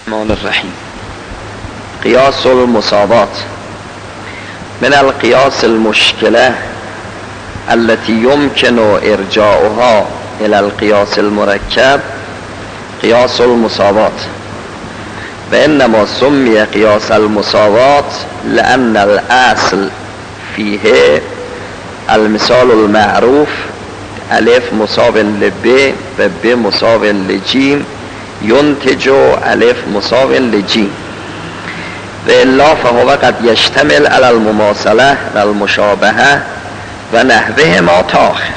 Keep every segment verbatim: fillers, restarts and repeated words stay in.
الرحمن الرحیم. قیاس المساوات من القیاس المشکله التي يمكن ارجاعها الى القياس المركب قياس المساوات، وانما سمي قياس المساوات لان الاصل فيه المثال المعروف الف مساو لب و ب مساو لجیم ينتج الف مساو لجیم، و الا فهو قد يشتمل على المماثله و المشابهه و نحوه ما تاخر.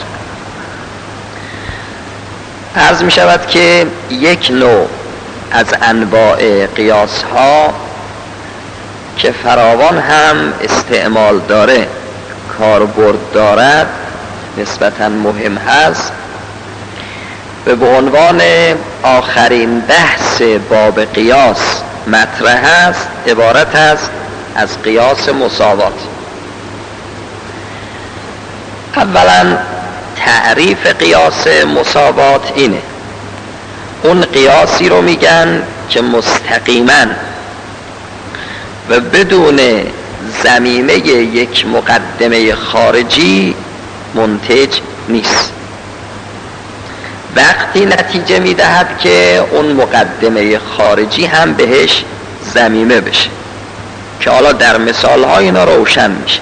عرض می شود که یک نوع از انواع قیاس ها که فراوان هم استعمال داره، کاربرد دارد، نسبتاً مهم هست و به عنوان آخرین بحث باب قیاس مطرح است، عبارت است از قیاس مساوات. اولا تعریف قیاس مساوات اینه، اون قیاسی رو میگن که مستقیما و بدون ضمیمه یک مقدمه خارجی منتج نیست. وقتی نتیجه میدهد که اون مقدمه خارجی هم بهش ضمیمه بشه که حالا در مثال ها اینا روشن میشه.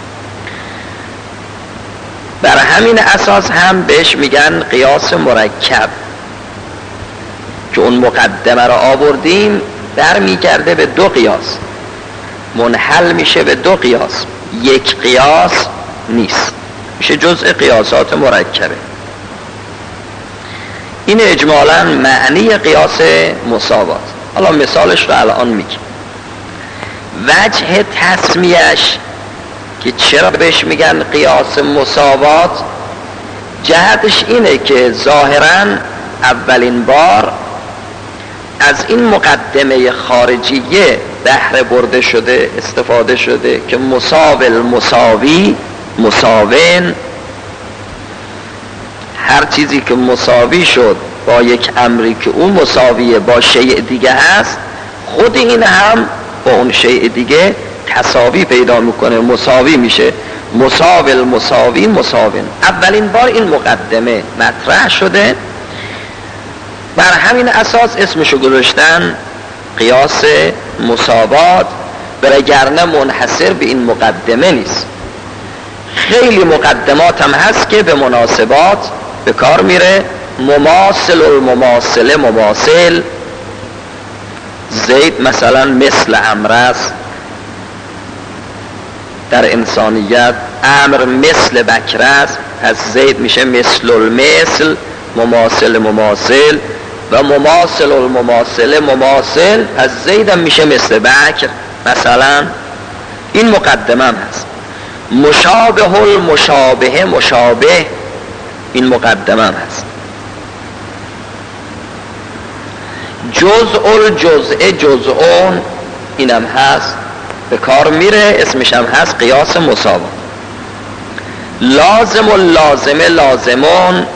بر همین اساس هم بهش میگن قیاس مرکب که اون مقدمه رو آوردیم برمیگرده به دو قیاس، منحل میشه به دو قیاس، یک قیاس نیست، میشه جزء قیاسات مرکبه. این اجمالاً معنی قیاس مساوات. حالا مثالش رو الان میگیم. وجه تسمیهش که چرا بهش میگن قیاس مساوات، جهتش اینه که ظاهراً اولین بار از این مقدمه خارجیه بهره برده شده، استفاده شده که مساوی مساوی مساوین، هر چیزی که مساوی شد با یک امری که اون مساویه با شیء دیگه هست، خود این هم با اون شیء دیگه تساوی پیدا میکنه، مساوی میشه، مساوی مساوی مساوین. اولین بار این مقدمه مطرح شده، بر همین اساس اسمشو گذاشتن قیاس مساوات، وگرنه منحصر به این مقدمه نیست. خیلی مقدمات هم هست که به مناسبات به کار میره. مماثل المماثله مماثل، زید مثلا مثل امر است در انسانیت، امر مثل بکر است، پس زید میشه مثل المثل مماثل مماثل، و مماثل المماثله مماثل، پس زید هم میشه مثل بکر مثلا. این مقدمه هم هست. مشابه المشابه مشابه، این مقدمه هم هست. جزء الجزء جزءون، اینم هست، به کار میره، اسمش هم هست قیاس مساوات. لازم اللازمه لازمون،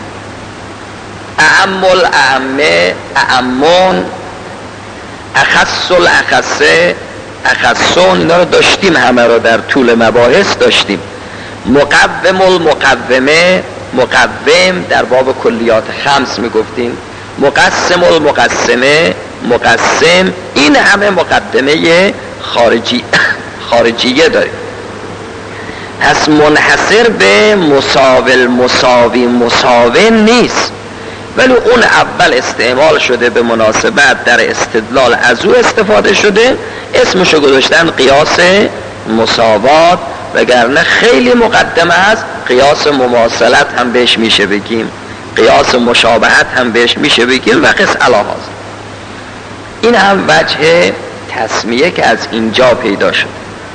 اعم الاعمه اعمون، اخص الاخصه اخصون. اینا رو داشتیم، همه رو در طول مباحث داشتیم. مقوم المقومه مقوم، در باب کلیات خمس میگفتیم. مقسم المقسمه مقسم. این همه مقدمه خارجی خارجیه داریم. پس منحصر به مساوی مساوی مساوی نیست، ولی اون اول استعمال شده به مناسبت در استدلال از او استفاده شده، اسمشو گذاشتن قیاس مساوات. وگرنه خیلی مقدمه هست، قیاس مماثلت هم بهش میشه بگیم، قیاس مشابهت هم بهش میشه بگیم و قس علاهاست. این هم وجه تسمیه که از اینجا پیدا شد.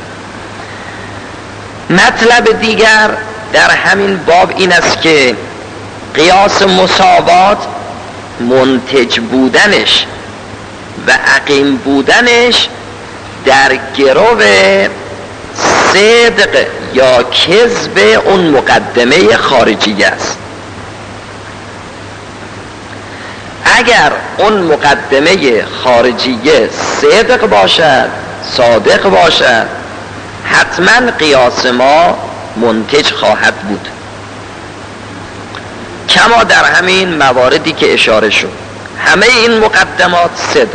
مطلب دیگر در همین باب این است که قیاس مساوات منتج بودنش و عقیم بودنش در گرو صدق یا کذب اون مقدمه خارجی است. اگر اون مقدمه خارجیه صدق باشد، صادق باشد، حتما قیاس ما منتج خواهد بود، کما در همین مواردی که اشاره شد. همه این مقدمات صدق.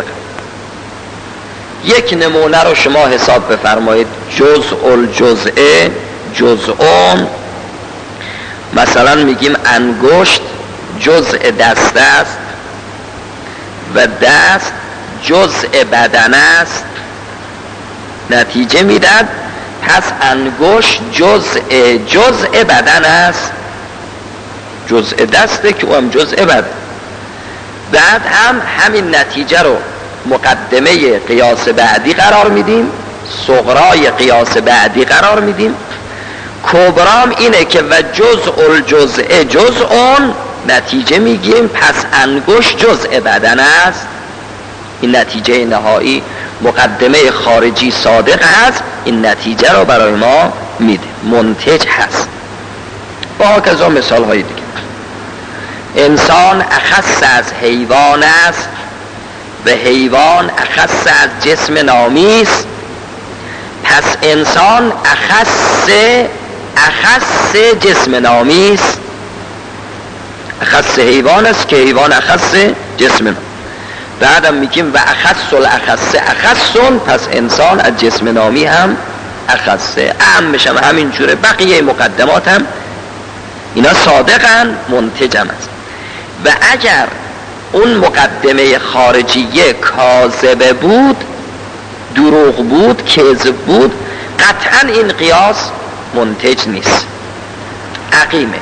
یک نمونه رو شما حساب بفرمایید. جزء الجزء جزءون، مثلا میگیم انگشت جزء دست است و دست جزء بدن است، نتیجه میداد پس انگشت جزء جزء بدن است، جزء دسته که او هم جزء بدن. بعد هم همین نتیجه رو مقدمه قیاس بعدی قرار میدیم، صغرای قیاس بعدی قرار میدیم، کبرام اینه که و جزء الجزء جزءون، نتیجه میگیم پس انگشت جزء بدن است. این نتیجه نهایی مقدمه خارجی صادق هست، این نتیجه رو برای ما میده، منتج هست. با هکذا مثال های دیگه. انسان اخص از حیوان است و حیوان اخص از جسم نامی است، پس انسان اخص اخص جسم نامی است. اخص حیوان است که حیوان اخص جسم نامی. بعدم میگیم و اخص الاخص اخصون، پس انسان از جسم نامی هم اخصه. اعمش هم همین جوره. بقیه مقدمات هم اینا صادقن، منتج هم است. و اگر اون مقدمه خارجیه کاذبه بود، دروغ بود، کذب بود، قطعا این قیاس منتج نیست، عقیمه.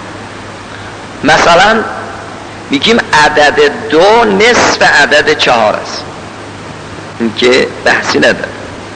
مثلا میگیم عدد دو نصف عدد چهار است، این که بحثی نداره.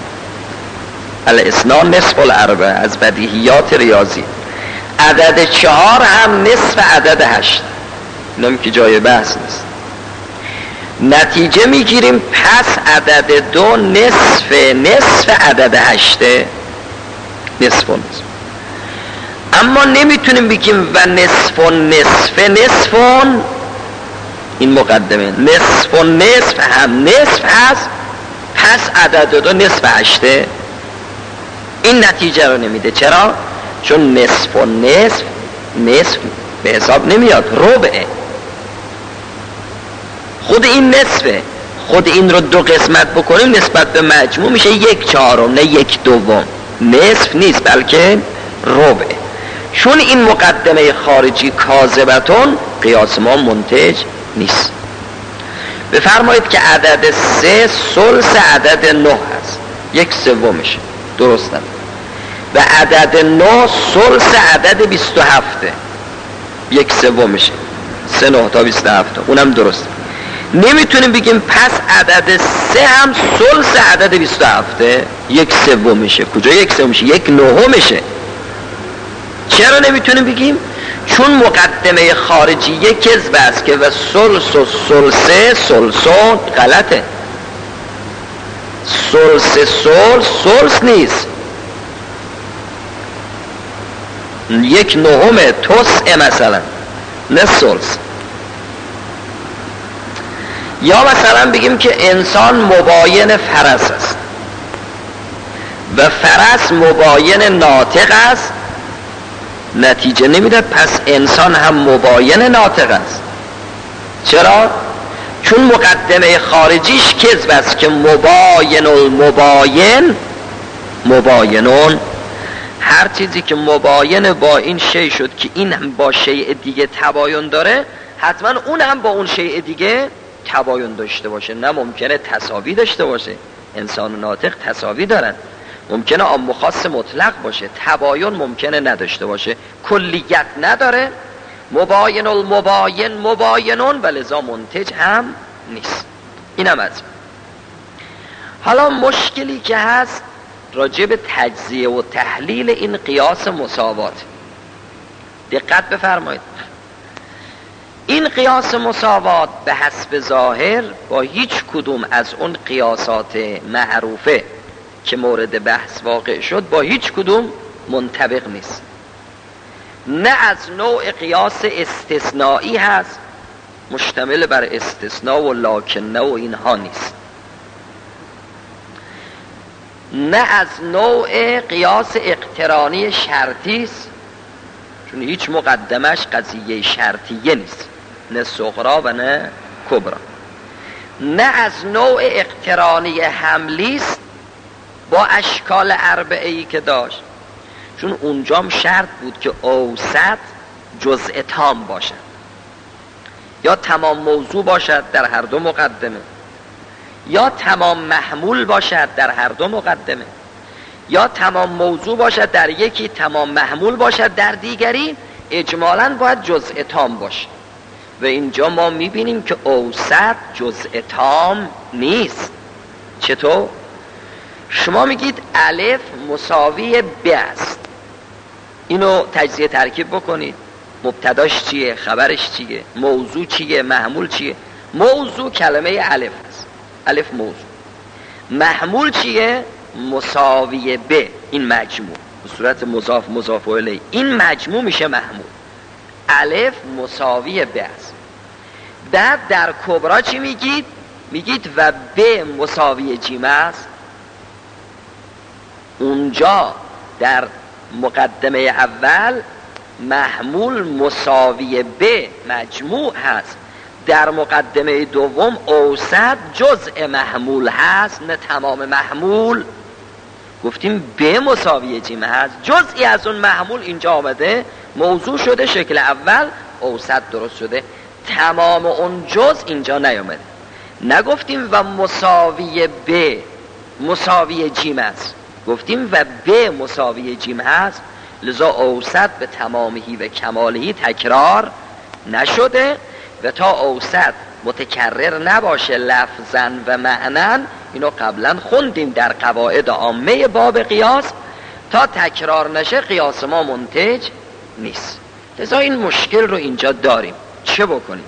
الاسنان نصف الاربع از بدیهیات ریاضی. عدد چهار هم نصف عدد هشت، اینم که جای بحث نیست. نتیجه میگیریم پس عدد دو نصف نصف عدد هشته، نصف و نصف. اما نمیتونیم بگیم و نصف و نصف نصفون، این مقدمه نصف و نصف هم نصف هست، پس عدد دو نصف هشته. این نتیجه رو نمیده. چرا؟ چون نصف و نصف نصف به حساب نمیاد، ربعه. خود این نصفه، خود این رو دو قسمت بکنیم نسبت به مجموع میشه یک چهارم، نه یک دوم. نصف نیست بلکه ربعه. چون این مقدمه خارجی کاذبتون، قیاس ما منتج نیست. بفرمایید که عدد سه ثلث عدد نه هست، یک سومشه، درست نه. و عدد نه ثلث عدد بیست و هفته، یک سومشه، سه نه تا بیست و هفت، اونم درست. نمیتونیم بگیم پس عدد سه هم ثلث عدد بیست و هفته، یک سومشه. کجا یک سومشه؟ یک نهمشه. چرا نمیتونیم بگیم؟ چون مقدمه خارجیه کذب است که و ثلث و ثلثه ثلثون غلطه. ثلث ثلث ثلث نیست، یک نهم تسع مثلا، نه ثلث. یا مثلا بگیم که انسان مباین فرس است و فرس مباین ناطق است، نتیجه نمیده پس انسان هم مباین ناطق است. چرا؟ چون مقدمه خارجیش کذب است که مباین المباین مباینون، هر چیزی که مباین با این شی شد که این هم با شیء دیگه تباین داره، حتما اون هم با اون شیء دیگه تباین داشته باشه. نه ممکنه تساوی داشته باشه، انسان و ناطق تساوی دارن. ممکنه عام و خاص مطلق باشه، تباین ممکنه نداشته باشه، کلیت نداره. مباین المباین مباینون و لذا منتج هم نیست. اینم از حالا مشکلی که هست راجع به تجزیه و تحلیل این قیاس مساوات. دقت بفرمایید، این قیاس مساوات به حسب ظاهر با هیچ کدوم از اون قیاسات معروفه که مورد بحث واقع شد با هیچ کدوم منطبق نیست. نه از نوع قیاس استثنایی هست مشتمل بر استثناء و لاکنه و اینها نیست. نه از نوع قیاس اقترانی شرطی است، چون هیچ مقدمش قضیه شرطیه نیست، نه صغرا و نه کبرا. نه از نوع اقترانی حملی است با اشکال اربعه ای که داشت، چون اونجام شرط بود که اوسط جزء تام باشد، یا تمام موضوع باشد در هر دو مقدمه، یا تمام محمول باشد در هر دو مقدمه، یا تمام موضوع باشد در یکی، تمام محمول باشد در دیگری، اجمالاً باید جزء تام باشه. و اینجا ما میبینیم که اوسط جزء تام نیست. چطور؟ شما میگید الف مساوی ب است، اینو تجزیه ترکیب بکنید. مبتداش چیه؟ خبرش چیه؟ موضوع چیه؟ محمول چیه؟ موضوع کلمه الف است، الف موضوع. محمول چیه؟ مساوی ب، این مجموع به صورت مضاف مضاف الیه، این مجموع میشه محمول. الف مساوی ب است. بعد در کبرا چی میگید؟ میگید و ب مساوی جیم است. اونجا در مقدمه اول محمول مساوی ب مجموع هست، در مقدمه دوم اوسط جزء محمول هست، نه تمام محمول. گفتیم ب مساوی جیم هست، جزئی از اون محمول اینجا آمده، موضوع شده، شکل اول اوسط درست شده، تمام اون جزء اینجا نیامده. نگفتیم و مساوی ب مساوی جیم است، گفتیم و ب مساوی جیم هست، لذا اوسط به تمامهی و کمالهی تکرار نشده. و تا اوسط متکرر نباشه لفظاً و معناً، اینو قبلا خوندیم در قواعد عامه باب قیاس، تا تکرار نشه قیاس ما منتج نیست. لذا این مشکل رو اینجا داریم. چه بکنیم؟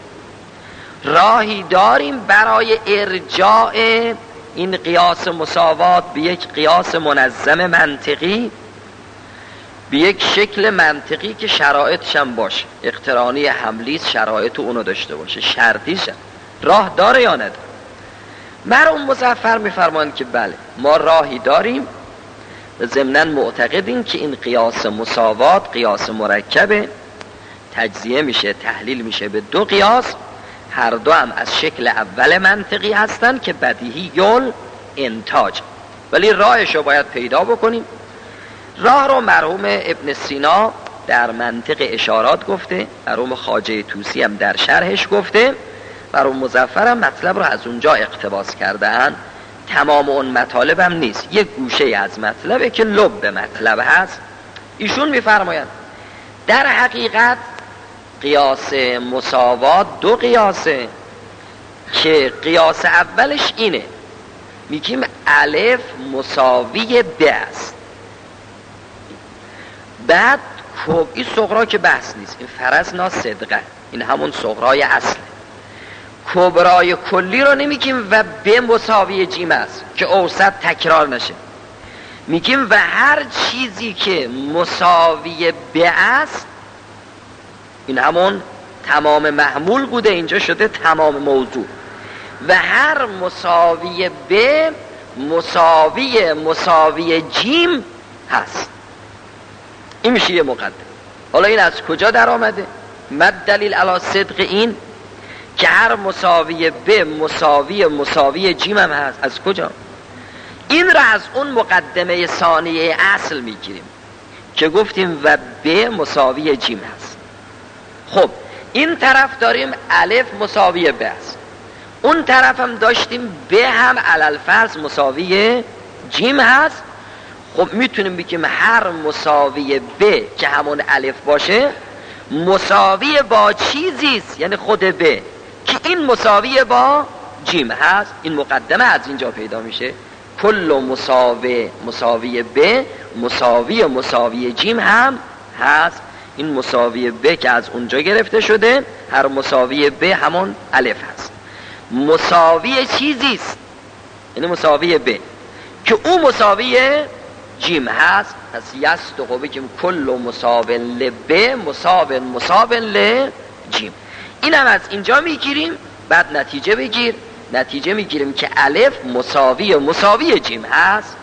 راهی داریم برای ارجاع این قیاس مساوات به یک قیاس منظم منطقی، به یک شکل منطقی که شرایطش هم باشه، اقترانی حملیست شرایط اونو داشته باشه، شرطیش هم. راه داره یا نداره؟ مرحوم مظفر میفرمان که بله، ما راهی داریم و ضمناً معتقدیم که این قیاس مساوات قیاس مرکبه، تجزیه میشه، تحلیل میشه به دو قیاس، هر دو هم از شکل اول منطقی هستن که بدیهی یل انتاج، ولی راهش رو باید پیدا بکنیم. راه رو مرحوم ابن سینا در منطق اشارات گفته، مرحوم خواجه طوسی هم در شرحش گفته، مرحوم مظفر هم مطلب رو از اونجا اقتباس کردن. تمام اون مطالب هم نیست، یک گوشه از مطلبه که لب مطلب هست. ایشون میفرمایند در حقیقت قیاس مساوات دو قیاسه، که قیاس اولش اینه، میگیم الف مساوی ب است. بعد خب این صغرا که بحث نیست، این فرضنا صدقه، این همون صغرای اصله. کبرای کلی رو نمیگیم و ب مساوی جیم است که اوسط تکرار نشه، میگیم و هر چیزی که مساوی ب است، این همون تمام محمول بوده، اینجا شده تمام موضوع، و هر مساوی ب مساوی مساوی جیم هست. این میشه یه مقدم. حالا این از کجا در آمده؟ مد دلیل علی صدق این که هر مساوی ب مساوی مساوی جیم هم هست. از کجا؟ این را از اون مقدمه ثانیه اصل میگیریم که گفتیم و ب مساوی جیم هست. خب این طرف داریم الف مساوی ب است، اون طرف هم داشتیم ب هم علل فرض مساوی جیم هست. خب میتونیم بگیم هر مساوی ب که همون الف باشه مساوی با چیزیست، یعنی خود ب، که این مساوی با جیم هست. این مقدمه از اینجا پیدا میشه، کل مساوی مساوی ب مساوی مساوی جیم هم هست. این مساوی ب که از اونجا گرفته شده، هر مساوی ب همون الف هست، مساوی چیزیست، یعنی مساوی ب که اون مساوی جیم هست. پس یصدق بگیم کل مساو لب مساو مساو لجیم. اینم از اینجا میگیریم. بعد نتیجه بگیر. نتیجه میگیریم که الف مساوی مساوی جیم هست،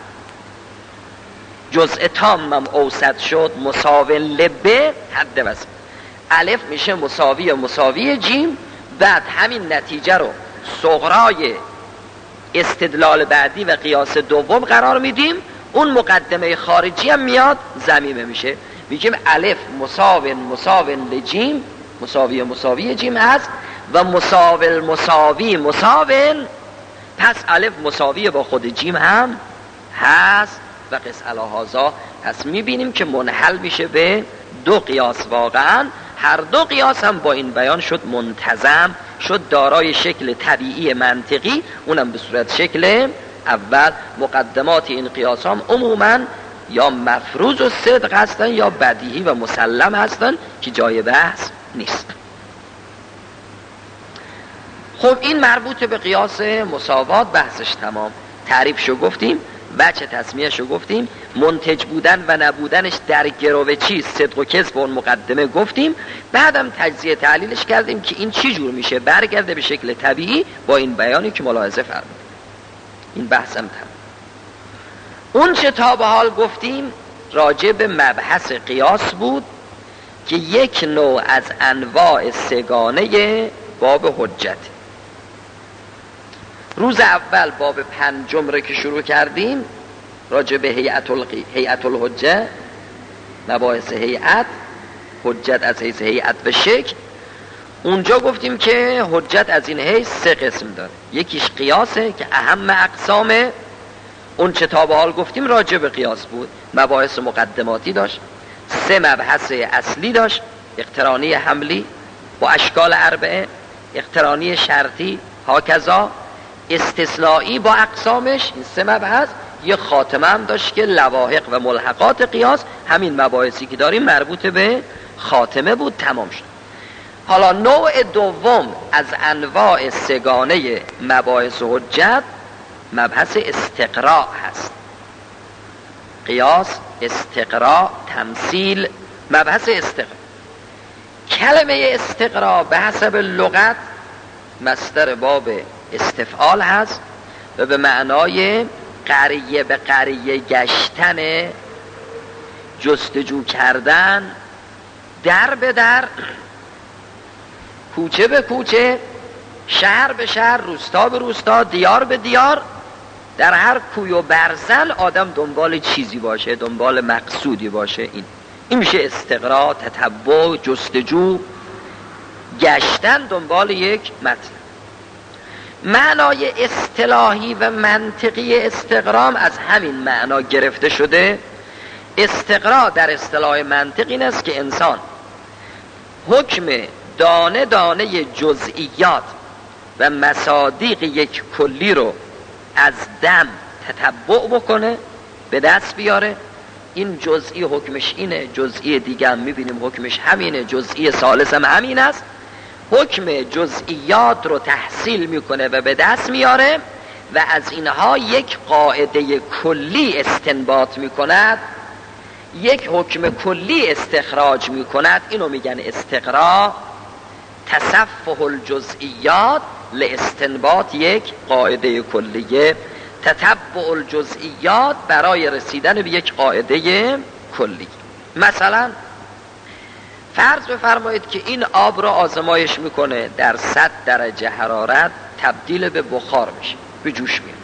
جزء تامم اوسط شد، مساوی لبه حد وسط. الف میشه مساوی مساوی جیم. بعد همین نتیجه رو صغرای استدلال بعدی و قیاس دوم قرار میدیم. اون مقدمه خارجی هم میاد ضمیمه میشه، میگیم الف مساوی مساوی لجیم، مساوی مساوی جیم هست و مساوی مساوی مساوی، پس الف مساوی با خود جیم هم هست و قس علی هذا. پس میبینیم که منحل میشه به دو قیاس. واقعا هر دو قیاس هم با این بیان شد منتظم، شد دارای شکل طبیعی منطقی، اونم به صورت شکل اول. مقدمات این قیاس هم عموما یا مفروض و صدق هستن یا بدیهی و مسلم هستن که جای بحث نیست. خب این مربوط به قیاس مساوات، بحثش تمام. تعریفشو گفتیم، وجه تسمیهشو گفتیم، منتج بودن و نبودنش در گرو چیست، صدق و کذب اون مقدمه گفتیم. بعدم تجزیه تحلیلش کردیم که این چی جور میشه برگرده به شکل طبیعی با این بیانی که ملاحظه فرمودیم. این بحثم تمام. اون چه تا به حال گفتیم راجع به مبحث قیاس بود که یک نوع از انواع سگانه باب حجت. روز اول باب پنجم رو که شروع کردیم راجع به هیئت القی... هیئت الحجه، مباحث هیئت، حجت از حیث هیئت و شکل. اونجا گفتیم که حجت از این حیث سه قسم داره. یکیش قیاسه که اهم اقسامه. اون چه تا به حال گفتیم راجع به قیاس بود، مباحث مقدماتی داشت، سه مبحث اصلی داشت: اقترانی حملی با اشکال اربعه، اقترانی شرطی هاکذا، استثنایی با اقسامش، این سه مبحث. یه خاتمه هم داشت که لواحق و ملحقات قیاس، همین مباحثی که داریم مربوط به خاتمه بود، تمام شد. حالا نوع دوم از انواع سگانه مباحث حجت مبحث استقراء هست. قیاس، استقراء، تمثیل. مبحث استقراء، کلمه استقراء به حسب لغت مصدر باب استفعال هست و به معنای قریه به قریه گشتن، جستجو کردن، در به در، کوچه به کوچه، شهر به شهر، روستا به روستا، دیار به دیار. در هر کوی و برزن آدم دنبال چیزی باشه، دنبال مقصودی باشه. این این میشه استقراء، تتبع، جستجو، گشتن دنبال یک مطلب. معنای اصطلاحی و منطقی استقرام از همین معنا گرفته شده. استقراء در اصطلاح منطقی این است که انسان حکم دانه دانه جزئیات و مصادیق یک کلی رو از دم تتبع بکنه، به دست بیاره. این جزئی حکمش اینه، جزئی دیگه هم میبینیم حکمش همینه، جزئی ثالث هم همین است. حکم جزئیات رو تحصیل میکنه و به دست میاره و از اینها یک قاعده کلی استنباط میکند، یک حکم کلی استخراج میکند. اینو میگن استقراء. تصفح الجزئیات لاستنباط یک قاعده کلیه، تتبع الجزئیات برای رسیدن به یک قاعده کلی. مثلا فرض بفرمایید که این آب را آزمایش میکنه، در صد درجه حرارت تبدیل به بخار میشه، به جوش میاد.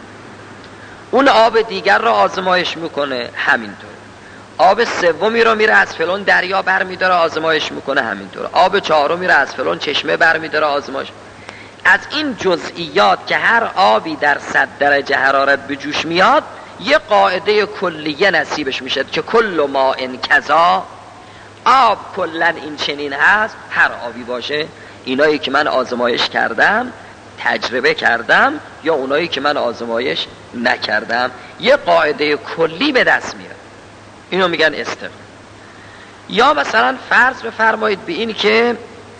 اون آب دیگر را آزمایش میکنه، همینطور. آب سومی رو میره از فلان دریا برمیداره آزمایش میکنه، همینطور. آب چهارمی رو از فلان چشمه برمیداره آزمایش. از این جزئیات که هر آبی در صد درجه حرارت به جوش میاد یه قاعده کلیه نصیبش میشه که کل ما ان کذا، آب کلن این چنین هست، هر آبی باشه. اینایی که من آزمایش کردم، تجربه کردم، یا اونایی که من آزمایش نکردم، یه قاعده کلی به دست میاد. اینو میگن استقراء. یا مثلا فرض بفرمایید به این که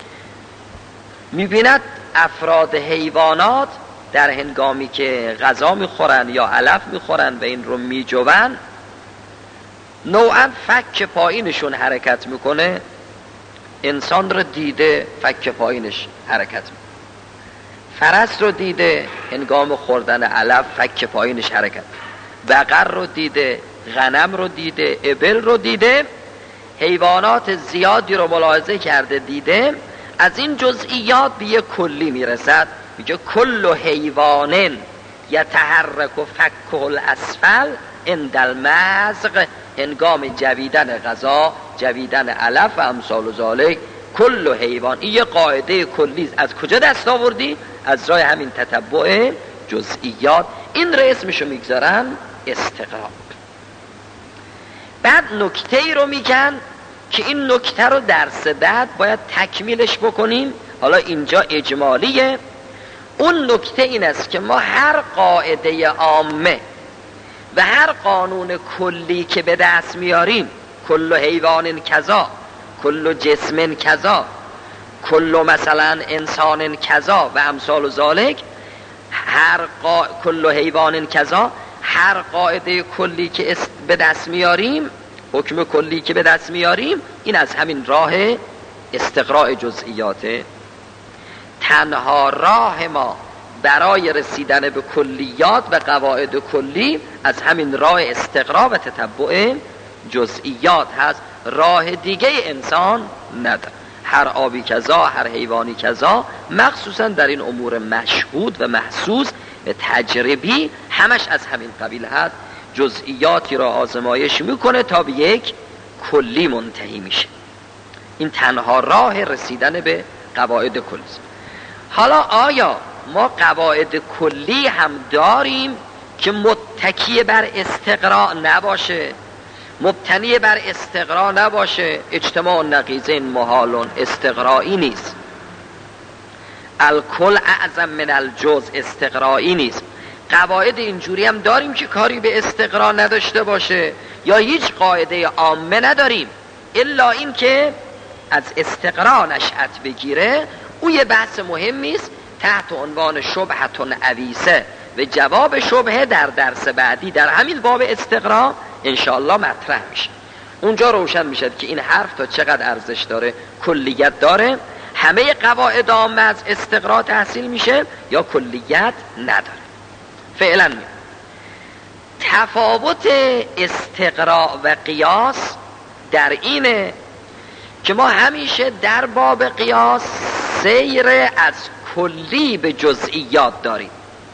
میبیند افراد حیوانات در هنگامی که غذا میخورن یا علف میخورن و این رو میجوون، نوعا فک پایینشون حرکت میکنه، انسان رو دیده فک پایینش حرکت میکنه، فرس رو دیده هنگام خوردن علف فک پایینش حرکت، بقر رو دیده، غنم رو دیده، ابل رو دیده، حیوانات زیادی رو ملاحظه کرده دیده. از این جزئیات به یک کلی میرسد، میگه کل حیوان یتحرک و فکه الاسفل عند المضغ، هنگام جویدن غذا، جویدن علف و امثال و ذالک. کل حیوان، این یه قاعده کلی. از کجا دست آوردی؟ از راه همین تتبع جزئیات. این رو اسمشو میگذارن استقرا. بعد نکته ای رو میگن که این نکته رو درس بعد باید تکمیلش بکنیم، حالا اینجا اجمالیه. اون نکته این است که ما هر قاعده عامه و هر قانون کلی که به دست میاریم، کل حیوان کذا، کل جسم کذا، کل مثلا انسان کذا و امثال و ذالک، هر قا... کل حیوان کذا، هر قاعده کلی که است... به دست میاریم، حکم کلی که به دست میاریم، این از همین راه استقراء جزئیاته. تنها راه ما برای رسیدن به کلیات و قواعد کلی از همین راه استقراء و تتبع جزئیات هست. راه دیگه انسان نداره. هر آبی کذا، هر حیوانی کذا، مخصوصا در این امور مشهود و محسوس و تجربی، همش از همین قبیل هست. جزئیاتی را آزمایش میکنه تا به یک کلی منتهی میشه. این تنها راه رسیدن به قواعد کلی. حالا آیا ما قواعد کلی هم داریم که متکی بر استقراء نباشه، مبتنی بر استقراء نباشه؟ اجتماع نقیضین محالون، استقرائی نیست. الکل اعظم من الجزء، استقرائی نیست. قواعد اینجوری هم داریم که کاری به استقراء نداشته باشه، یا هیچ قاعده عامه نداریم الا این که از استقراء نشأت بگیره. او یه بحث مهمی است تحت عنوان شبهتون عویسه و جواب شبهه در درس بعدی در همین باب استقراء انشاءالله مطرح میشه. اونجا روشن میشه که این حرف تا چقدر ارزش داره، کلیت داره، همه قواعد عامه از استقراء تحصیل میشه یا کلیت نداره. فعلا می تفاوت استقراء و قیاس در اینه که ما همیشه در باب قیاس سیر از کلی به جزئیات داریم.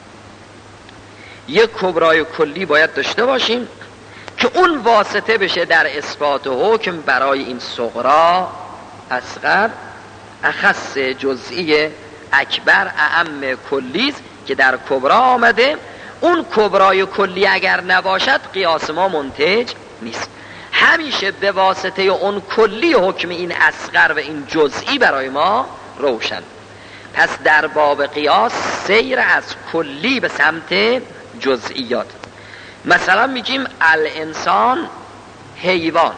یک کبرای کلی باید داشته باشیم که اون واسطه بشه در اثبات حکم برای این صغرا، اصغر، اخص، جزئی، اکبر، اعم، کلی که در کبرا آمده. اون کبرای کلی اگر نباشد قیاس ما منتج نیست. همیشه به واسطه اون کلی حکم این اصغر و این جزئی برای ما روشن. پس در باب قیاس سیر از کلی به سمت جزئیات. مثلا میگیم الانسان حیوان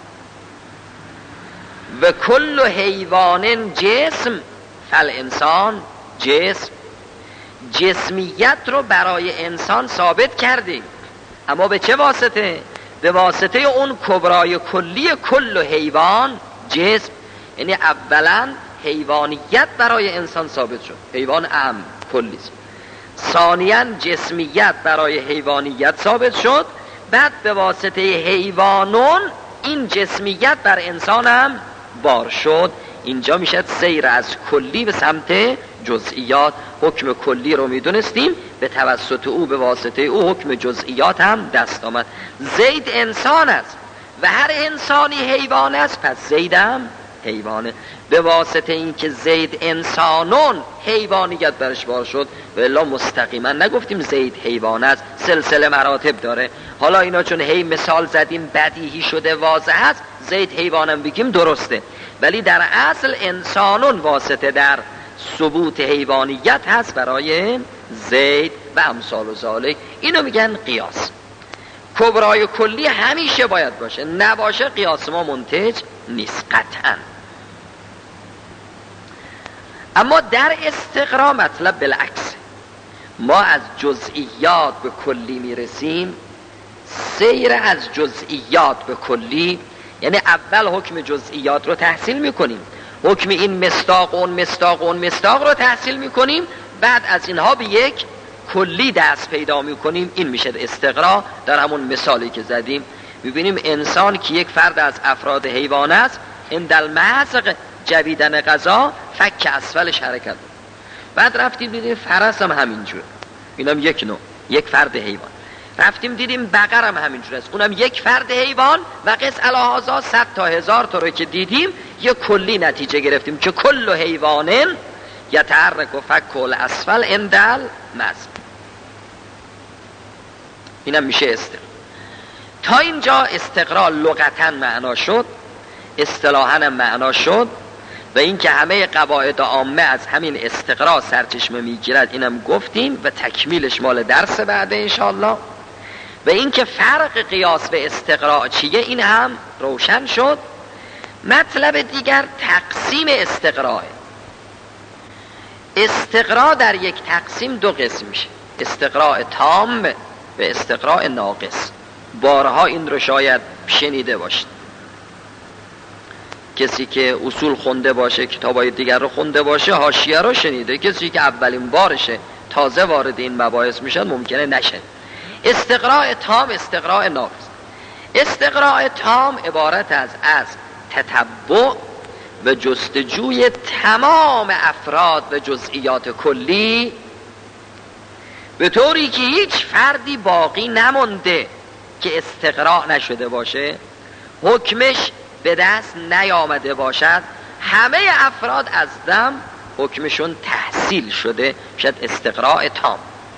و کل حیوان جسم، فالانسان جسم. جسمیت رو برای انسان ثابت کردیم، اما به چه واسطه؟ به واسطه اون کبرای کلی کل حیوان جسم. یعنی اولا حیوانیت برای انسان ثابت شد، حیوان اعم کلی. ثانیاً جسمیت برای حیوانیت ثابت شد، بعد به واسطه حیوانون این جسمیت بر انسان هم بار شد. اینجا میشد سیر از کلی به سمت جزئیات. حکم کلی رو میدونستیم، به توسط او به واسطه او حکم جزئیات هم دست آمد. زید انسان است و هر انسانی حیوان است، پس زید هم حیوانه. به واسطه این که زید انسانون حیوانیت برش بار شد، و الا مستقیما نگفتیم زید حیوان است، سلسله مراتب داره. حالا اینا چون هی مثال زدیم بدیهی شده، واضح است، زید حیوانم بگیم درسته، ولی در اصل انسانون واسطه در ثبوت حیوانیت هست برای زید و امثال و ذالک. اینو میگن قیاس. کبرای کلی همیشه باید باشه، نباشه قیاس ما منتج نیست قطعا. اما در استقراء مطلب بالعکس، ما از جزئیات به کلی میرسیم. سیر از جزئیات به کلی یعنی اول حکم جزئیات رو تحصیل میکنیم، حکم این مصداق اون مصداق اون مصداق رو تحصیل میکنیم، بعد از اینها به یک کلی دست پیدا میکنیم. این میشه استقرا. در همون مثالی که زدیم میبینیم انسان که یک فرد از افراد حیوان است، این در محض جویدن غذا فک اسفلش حرکت. بعد رفتیم دیدیم فرس هم همینجور، اینم یک نوع، یک فرد حیوان. رفتیم دیدیم بقر هم همینجور است، اونم یک فرد حیوان. و قص الهازا صد تا هزار تا رو که دیدیم یک کلی نتیجه گرفتیم که کل حیوانن یتحرک و فک الاسفل اندل مزم. اینم میشه استقرا. تا اینجا استقرا لغتاً معنا شد، اصطلاحاً معنا شد، و اینکه همه قواعد عامه از همین استقرا سرچشمه میگیرد اینم گفتیم و تکمیلش مال درس بعده انشاءالله. و اینکه فرق قیاس و استقرا چیه این هم روشن شد. مطلب دیگر تقسیم استقرا. استقرا در یک تقسیم دو قسم میشه، استقرا تام و استقرا ناقص. بارها این رو شاید شنیده باشید، کسی که اصول خونده باشه، کتابای دیگر رو خونده باشه، حاشیه رو شنیده. کسی که اولین بارشه تازه وارد این مباحث میشن ممکنه نشه. استقراء تام، استقراء ناقص. استقراء تام عبارت از از تتبع و جستجوی تمام افراد و جزئیات کلی، به طوری که هیچ فردی باقی نمونده که استقراء نشده باشه، حکمش به دست نیامده باشد. همه افراد از دم حکمشون تحصیل شده، شد استقراء تام.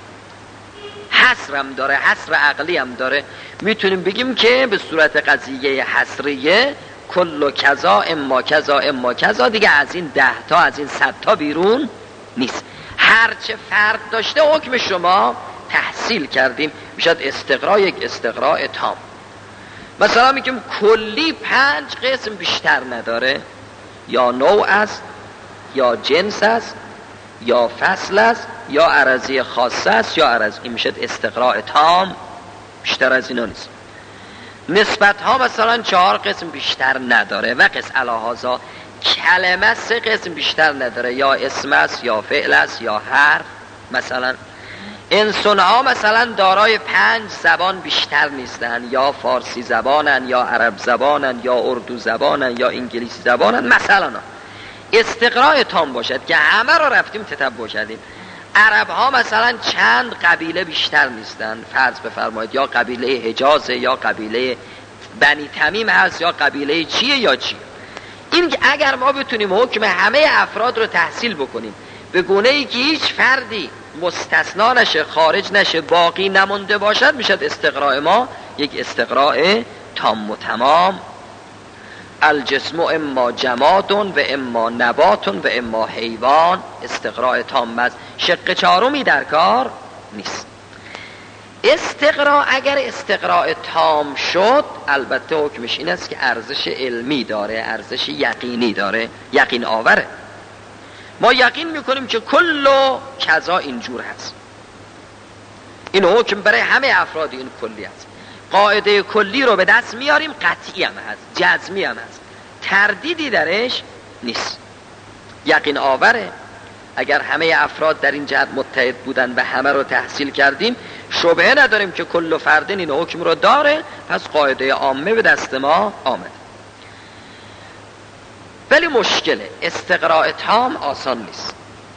حصر هم داره، حصر عقلی هم داره. میتونیم بگیم که به صورت قضیه حصریه کل کذا اما کذا اما کذا، دیگه از این ده تا از این صد تا بیرون نیست. هرچه فرد داشته حکم شما تحصیل کردیم، میشد استقراء یک استقراء تام. مثلا میگیم کلی پنج قسم بیشتر نداره، یا نوع است، یا جنس است، یا فصل است، یا عرضی خاصه است، یا عرض. این میشه استقراء تام، بیشتر از اینا نیست. نسبت ها مثلا چهار قسم بیشتر نداره و قص الهازا کلمه سه قسم بیشتر نداره، یا اسم است، یا فعل است، یا حرف. مثلا انسان ها مثلا دارای پنج زبان بیشتر نیستن، یا فارسی زبانن، یا عرب زبانن، یا اردو زبانن، یا انگلیسی زبانن. مثلا استقراء تام باشد که همه رو رفتیم تتبع کردیم. عرب ها مثلا چند قبیله بیشتر نیستن، فرض بفرمایید یا قبیله حجاز، یا قبیله بنی تمیم هست، یا قبیله چیه یا چیه. این که اگر ما بتونیم حکم همه افراد رو تحصیل بکنیم به گونه ای که هیچ فردی مستثنا نشه، خارج نشه، باقی نمونده باشد، میشد استقراء ما یک استقراء تام و تمام. الجسم اما جماد و اما نبات و اما حیوان. استقراء تام است، شق چهارمی در کار نیست. استقراء اگر استقراء تام شد، البته حکمش این است که ارزش علمی داره، ارزش یقینی داره، یقین آوره. ما یقین میکنیم که کل کذا اینجور هست. این حکم برای همه افراد این کلی هست. قاعده کلی رو به دست میاریم، قطعی هم هست، جزمی هم هست، تردیدی درش نیست، یقین آوره. اگر همه افراد در این جهت متحد بودن و همه رو تحصیل کردیم، شبهه نداریم که کل فردین این حکم رو داره، پس قاعده عامه به دست ما آمد. ولی مشکله، استقراء تام آسان نیست.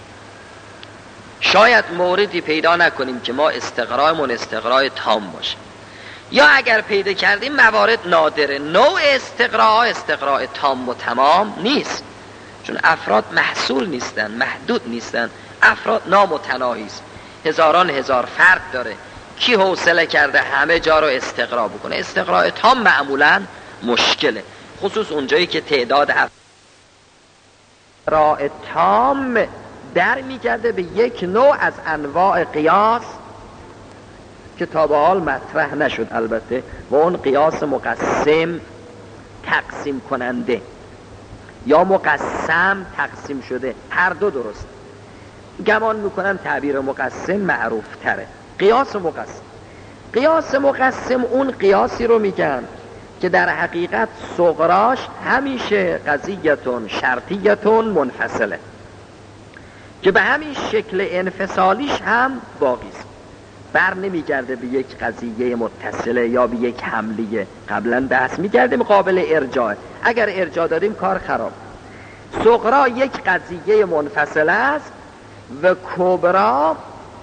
شاید موردی پیدا نکنیم که ما استقراءمون استقراء تام باشه، یا اگر پیدا کردیم موارد نادره. نوع استقراء استقراء تام و تمام نیست، چون افراد محصول نیستن، محدود نیستن، افراد نامتناهی است، هزاران هزار فرد داره. کی حوصله کرده همه جا رو استقراء بکنه؟ استقراء تام معمولا مشکله، خصوص اونجایی که تعداد استقراء تام در می‌گرده به یک نوع از انواع قیاس که تا به حال مطرح نشد البته، و اون قیاس مقسم، تقسیم کننده، یا مقسم تقسیم شده. هر دو درست. گمان میکنم تعبیر مقسم معروف تره. قیاس مقسم، قیاس مقسم اون قیاسی رو میگن که در حقیقت صغراش همیشه قضیتون شرطیتون منفصله، که به همین شکل انفصالیش هم باقی است، بر نمیگرده به یک قضیه متصله یا به یک حملیه. قبلا بحث میکردیم قابل ارجاع، اگر ارجاع داریم کار خراب. صغرا یک قضیه منفصله است و کبرا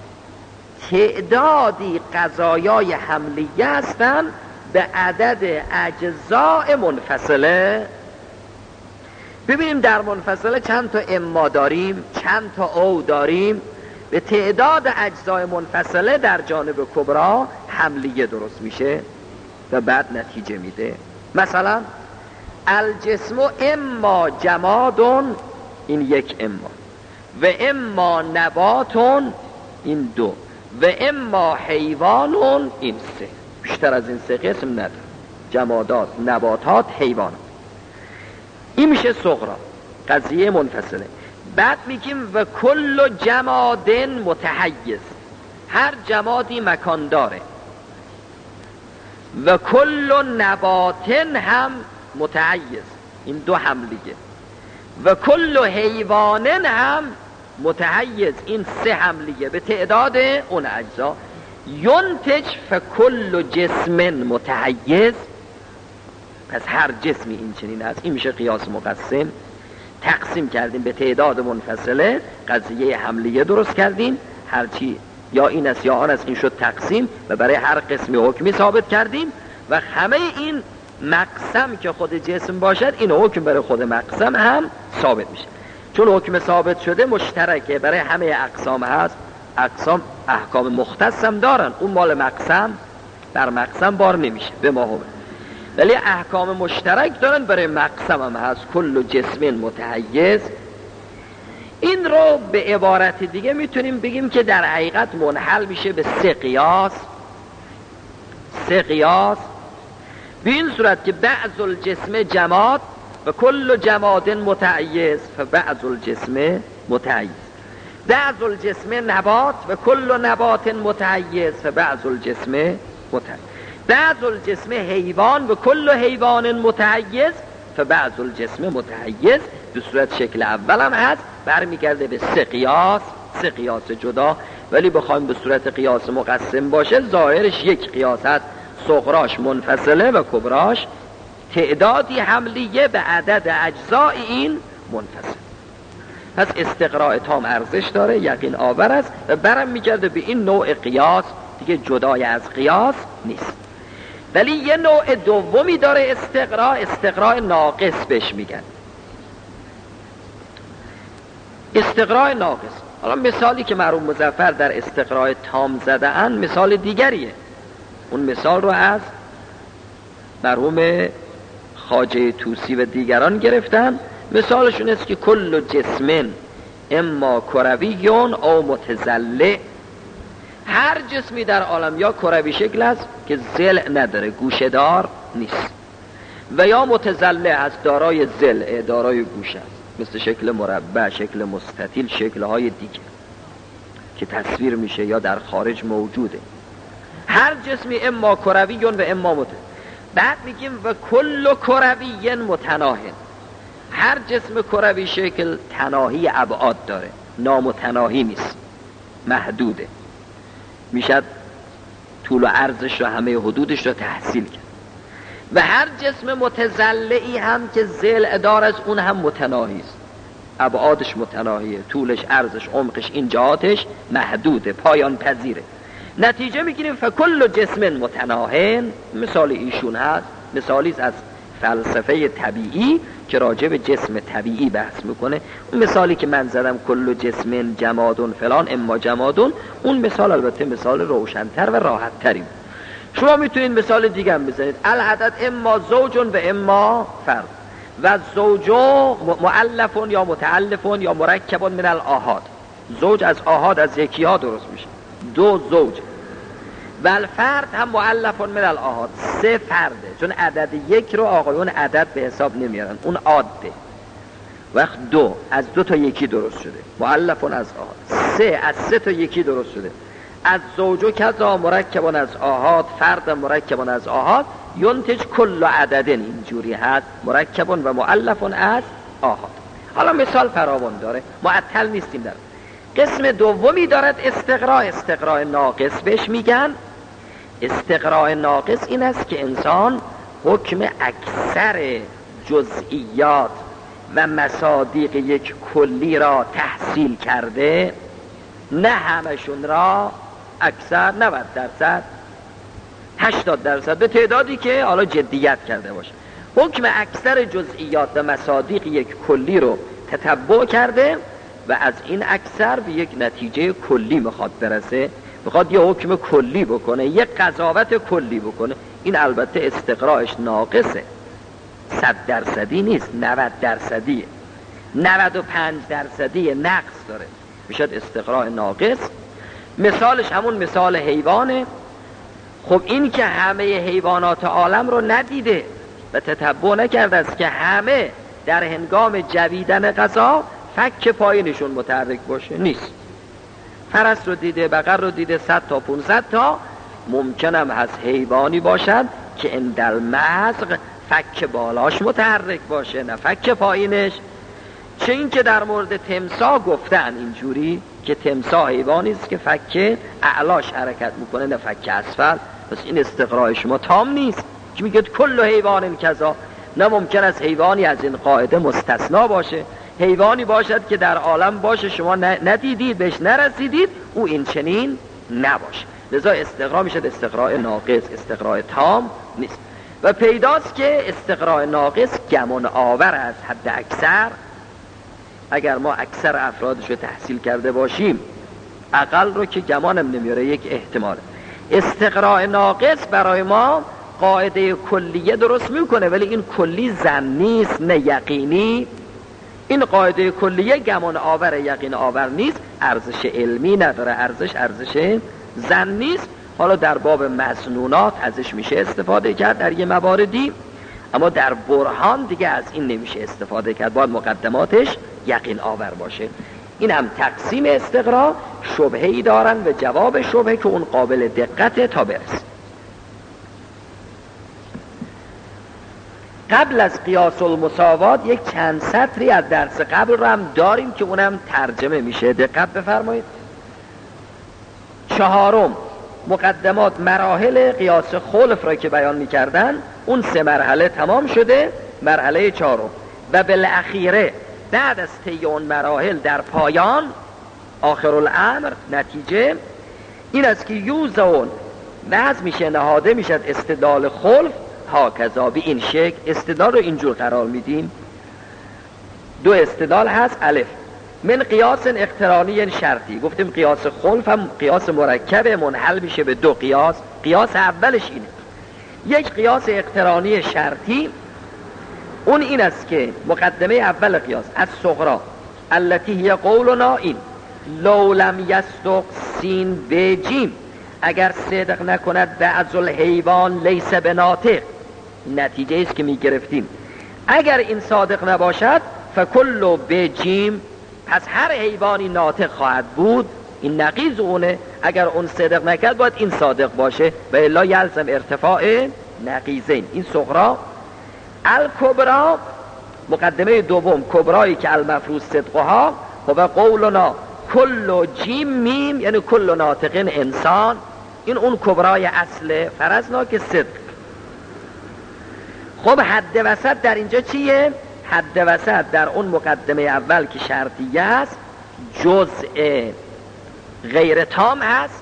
تعدادی قضایای حملیه هستند به عدد اجزاء منفصله. ببینیم در منفصله چند تا اما داریم، چند تا او داریم. به تعداد اجزای منفصله در جانب کبرا حملیه درست میشه و بعد نتیجه میده. مثلا الجسم اما جمادون، این یک اما، و اما نباتون، این دو، و اما حیوانون، این سه. بیشتر از این سه قسم نداره، جمادات، نباتات، حیوانات. این میشه صغرا، قضیه منفصله. بعد میگیم و کل جماد متحیز، هر جمادی مکان داره. و کل نبات هم متحیز، این دو حملیه. و کل حیوان هم متحیز، این سه حملیه به تعداد اون اجزا. ینتج فکل جسم متحیز، پس هر جسمی این چنین هست. این میشه قیاس مقسم. تقسیم کردیم به تعداد منفصله، قضیه حملیه درست کردیم، هرچی یا این است یا آن است، این شد تقسیم و برای هر قسمی حکمی ثابت کردیم و همه این مقسم که خود جسم باشد، این حکم برای خود مقسم هم ثابت میشه. چون حکم ثابت شده مشترکه برای همه اقسام هست. اقسام احکام مختص هم دارن، اون مال مقسم بر مقسم بار نمیشه به ما هم، ولی احکام مشترک دارن برای مقسم هم هست. کل جسم متحیز. این رو به عبارت دیگه میتونیم بگیم که در حقیقت منحل میشه به سه قیاس. سه قیاس به این صورت که بعض الجسم جماد و کل جماد متحیز فبعض الجسم متحیز، بعض الجسم نبات و کل نبات متحیز فبعض الجسم متحیز، بعض الجسم حیوان و کل حیوان متحیز فبعض الجسم متحیز. به صورت شکل اول هم هست، برمیگرده به سه قیاس، سه قیاس جدا. ولی بخوایم به صورت قیاس مقسم باشه، ظاهرش یک قیاس هست، صغراش منفصله و کبراش تعدادی حملیه به عدد اجزای این منفصل. پس استقراء تام ارزش داره، یقین آور است و برم میگرده به این نوع قیاس، دیگه جدای از قیاس نیست. ولی یه نوع دومی داره استقراء، استقراء ناقص بهش میگن. استقراء ناقص، حالا مثالی که مرحوم مظفر در استقراء تام زده ان مثال دیگریه. اون مثال رو از مرحوم خواجه طوسی و دیگران گرفتن. مثالشون است که کل جسم اما کرویون او متزلع، هر جسمی در عالم یا کروی شکل است که ضلع نداره، گوشه دار نیست، و یا متزلع است، دارای ضلع، دارای گوشه است، مثل شکل مربع، شکل مستطیل، شکل‌های دیگه که تصویر میشه یا در خارج موجوده. هر جسمی اما کرویون و اما متزلع. بعد میگیم و کل کروی متناهی، هر جسم کروی شکل تناهی ابعاد داره، نامتناهی نیست، محدوده، میشد طول و عرضش رو، همه حدودش رو تحصیل کرد. و هر جسم متزلعی هم که ضلع دار از اون هم متناهی است، ابعادش متناهیه، طولش، عرضش، عمقش، این جهاتش محدوده، پایان پذیره. نتیجه میگیریم فکل جسم متناهن. مثال ایشون هست، مثالی از فلسفه طبیعی که راجع به جسم طبیعی بحث میکنه. اون مثالی که من زدم کل جسم جمادون فلان اما جمادون، اون مثال البته مثال روشن‌تر و راحت‌تری بود. شما میتونید مثال دیگه هم بزنید. العدد اما زوجون و اما فرد، و زوجو مؤلفون یا متعلفون یا مرکبون من الاحاد. زوج از آحاد، از یکی ها درست میشه، دو زوج. و الفرد هم مؤلفون من الاحاد، سه فرده، چون عدد یک رو آقایون عدد به حساب نمیارن، اون عاده. وقت دو از دو تا یکی درست شده، مؤلفون از آحاد. سه از سه تا یکی درست شده، از زوجو کذا مرکبون از آحاد، فرد مرکبون از آحاد. ینتج کل عدد، اینجوری هست مرکب و مؤلف از آحاد. حالا مثال فراوان داره، معطل نیستیم. در قسم دومی دارد استقراء، استقراء ناقص بهش میگن. استقراء ناقص این است که انسان حکم اکثر جزئیات و مصادیق یک کلی را تحصیل کرده، نه همشون را، اکثر نود درصد هشتاد درصد به تعدادی که حالا جدیت کرده باشه، حکم اکثر جزئیات و مصادیق یک کلی رو تتبع کرده و از این اکثر به یک نتیجه کلی میخواد برسه، میخواد یه حکم کلی بکنه، یه قضاوت کلی بکنه. این البته استقراءش ناقصه، صد درصدی نیست، نود درصدیه، نود و پنج درصدی نقص داره، میشد استقراء ناقص. مثالش همون مثال حیوانه. خب این که همه حیوانات عالم رو ندیده و تتبع نکرده است که همه در هنگام جویدن غذا فک پایینشون متحرک باشه، نیست. فرس رو دیده، بقر رو دیده، صد تا پونصد تا. ممکنم هست حیوانی باشد که اندل مزق فک بالاش متحرک باشه نه فک پایینش. چه این که در مورد تمساح گفتن اینجوری که تمساح حیوانی است که فک اعلاش حرکت میکنه نه فک اسفل. پس این استقراء شما تام نیست که میگه کل حیوان کذا. نه، ممکن است حیوانی از این قاعده مستثنا باشه، حیوانی باشد که در عالم باشه شما ندیدید، بهش نرسیدید، او این چنین نباشه. لذا استقراء میشه استقراء ناقص، استقراء تام نیست. و پیداست که استقراء ناقص گمان آور از حد اکثر. اگر ما اکثر افرادش رو تحصیل کرده باشیم، اقل رو که گمانم نمیاره، یک احتمال. استقراء ناقص برای ما قاعده کلیه درست میکنه، ولی این کلی ظن نیست نه یقینی. این قاعده کلیه گمان آور یقین آور نیست، ارزش علمی نداره، ارزش ارزش ظن نیست. حالا در باب مسنونات ازش میشه استفاده کرد در یه مواردی، اما در برهان دیگه از این نمیشه استفاده کرد، باید مقدماتش یقین آور باشه. این هم تقسیم استقراء. شبهه‌ای دارن و جواب شبهه که اون قابل دقته تا برسه. قبل از قیاس المساوات یک چند سطری از درس قبل رو هم داریم که اونم ترجمه میشه، دقت بفرمایید. چهارم، مقدمات مراحل قیاس خلف را که بیان میکردن، اون سه مرحله تمام شده. مرحله چهارم و بالاخیره بعد از طی اون مراحل در پایان آخر الامر نتیجه این است که یوزون وضع میشه، نهاده میشد استدلال خلف ها کذا، به این شکل. استدلال رو اینجور قرار میدیم. دو استدلال هست. الف من قیاس اقترانی شرطی، گفتیم قیاس خلف هم قیاس مرکب منحل میشه به دو قیاس. قیاس اولش اینه، یک قیاس اقترانی شرطی. اون این است که مقدمه اول قیاس از صغرا التي هي قولنا این لو لم یصدق سین بجیم، اگر صدق نکند بعض الحیوان لیس بناطق. نتیجه است که می گرفتیم اگر این صادق نباشد فکل بجیم، پس هر حیوانی ناطق خواهد بود. این نقیض اونه، اگر اون صدق نکرد باید این صادق باشه و الا یلزم ارتفاع نقیضین. این صغرا. الکبرا مقدمه دوم کبرایی که المفروض صدقها و قولنا کل جیم میم، یعنی کل ناطقین انسان. این اون کبرای اصل فرضنا که صدق. خب حد وسط در اینجا چیه؟ حد وسط در اون مقدمه اول که شرطیه است جزء غیر تام هست.